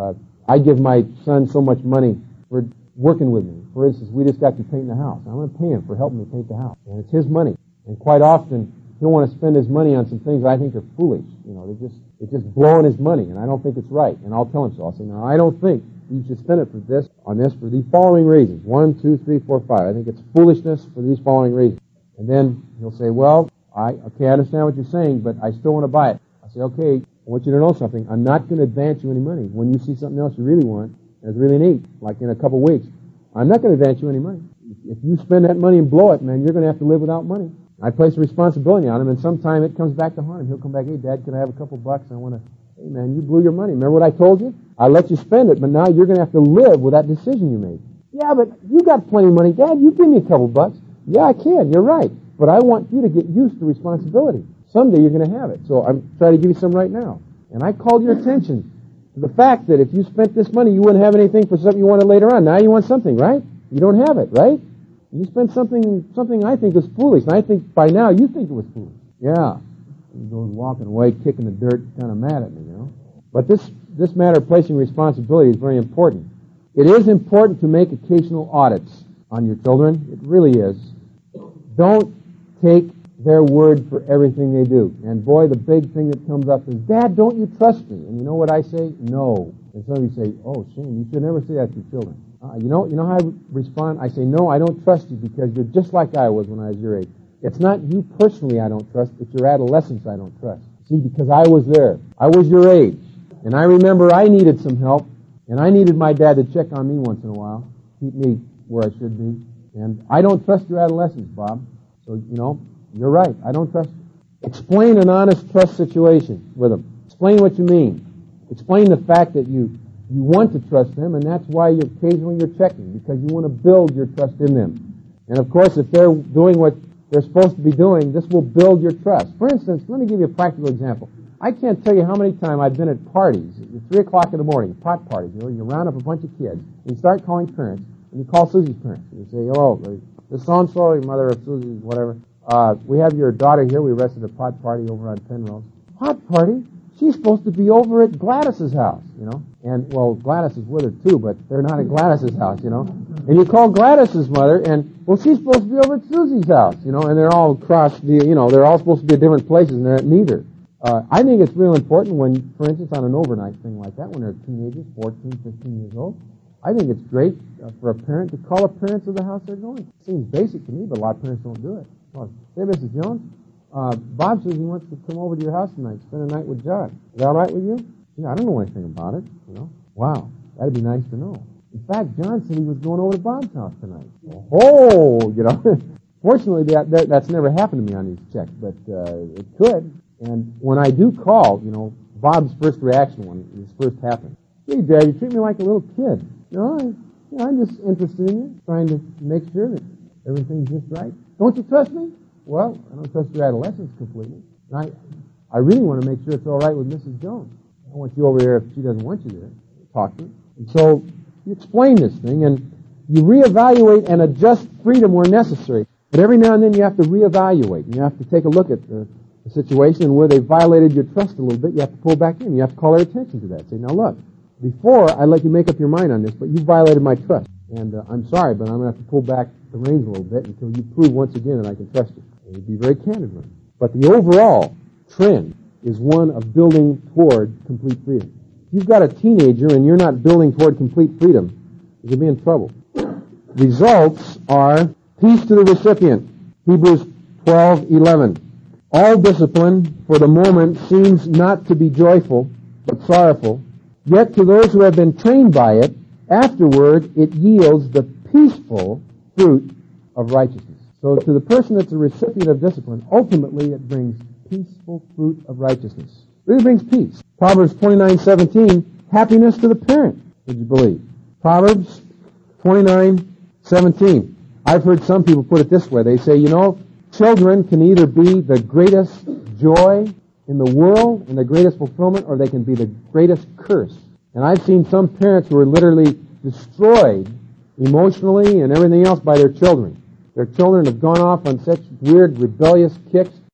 I give my son so much money for working with me. For instance, we just got to paint the house. I'm going to pay him for helping me paint the house. And it's his money. And quite often, he'll want to spend his money on some things I think are foolish. It's just blowing his money, and I don't think it's right. And I'll tell him so. I'll say, no, I don't think you should spend it for this, for these following reasons. 1, 2, 3, 4, 5. I think it's foolishness for these following reasons. And then he'll say, well, I understand what you're saying, but I still want to buy it. I say, okay, I want you to know something. I'm not going to advance you any money. When you see something else you really want, that's really neat, like in a couple of weeks, I'm not going to advance you any money. If you spend that money and blow it, man, you're going to have to live without money. I place a responsibility on him, and sometime it comes back to haunt him. He'll come back, hey, Dad, can I have a couple bucks? I want to, hey, man, you blew your money. Remember what I told you? I let you spend it, but now you're going to have to live with that decision you made. Yeah, but you got plenty of money. Dad, you give me a couple bucks. Yeah, I can. You're right. But I want you to get used to responsibility. Someday you're going to have it. So I'm trying to give you some right now. And I called your attention to the fact that if you spent this money, you wouldn't have anything for something you wanted later on. Now you want something, right? You don't have it, right? You spent something I think was foolish. And I think by now you think it was foolish. Yeah. He goes walking away, kicking the dirt, kind of mad at me, But this matter of placing responsibility is very important. It is important to make occasional audits on your children. It really is. Don't take their word for everything they do. And boy, the big thing that comes up is, Dad, don't you trust me? And you know what I say? No. And some of you say, oh, Shane, you should never say that to your children. You know how I respond? I say, no, I don't trust you because you're just like I was when I was your age. It's not you personally I don't trust, it's your adolescence I don't trust. See, because I was there. I was your age. And I remember I needed some help, and I needed my dad to check on me once in a while, keep me where I should be. And I don't trust your adolescents, Bob. So, you're right. I don't trust you. Explain an honest trust situation with them. Explain what you mean. Explain the fact that you want to trust them, and that's why occasionally you're checking, because you want to build your trust in them. And of course, if they're doing what they're supposed to be doing, this will build your trust. For instance, let me give you a practical example. I can't tell you how many times I've been at parties, at 3 o'clock in the morning, pot parties, you round up a bunch of kids, and you start calling parents, and you call Susie's parents, and you say, hello, this so-and-so, your mother of Susie, whatever, we have your daughter here, we arrested a pot party over on Penrose. Pot party? She's supposed to be over at Gladys's house, And, well, Gladys is with her too, but they're not at Gladys's house, And you call Gladys's mother, and, well, she's supposed to be over at Susie's house, And they're all across they're all supposed to be at different places, and they're at neither. I think it's real important when, for instance, on an overnight thing like that, when they're teenagers, 14, 15 years old, I think it's great for a parent to call a parent to the house they're going. It seems basic to me, but a lot of parents don't do it. Well, hey, Mrs. Jones, Bob says he wants to come over to your house tonight, spend a night with John. Is that all right with you? Yeah, I don't know anything about it, Wow, that'd be nice to know. In fact, John said he was going over to Bob's house tonight. Oh, Fortunately, that's never happened to me on these checks, but it could. And when I do call, Bob's first reaction when this first happened, hey, Dad, you treat me like a little kid. I'm just interested in you, trying to make sure that everything's just right. Don't you trust me? Well, I don't trust your adolescents completely. And I really want to make sure it's all right with Mrs. Jones. I don't want you over there if she doesn't want you there. Talk to her. And so you explain this thing, and you reevaluate and adjust freedom where necessary. But every now and then you have to reevaluate, and you have to take a look at the situation, and where they violated your trust a little bit, you have to pull back in. You have to call their attention to that. Say, now look, before I let you make up your mind on this, but you violated my trust. And I'm sorry, but I'm going to have to pull back the reins a little bit until you prove once again that I can trust you. And you'd be very candid with them. But the overall trend is one of building toward complete freedom. If you've got a teenager and you're not building toward complete freedom, you're going to be in trouble. Results are peace to the recipient. Hebrews 12:11. All discipline for the moment seems not to be joyful, but sorrowful. Yet to those who have been trained by it, afterward it yields the peaceful fruit of righteousness. So to the person that's a recipient of discipline, ultimately it brings peaceful fruit of righteousness. It really brings peace. Proverbs 29:17, happiness to the parent, would you believe? Proverbs 29:17. I've heard some people put it this way. They say, children can either be the greatest joy in the world and the greatest fulfillment, or they can be the greatest curse. And I've seen some parents who are literally destroyed emotionally and everything else by their children. Their children have gone off on such weird, rebellious kicks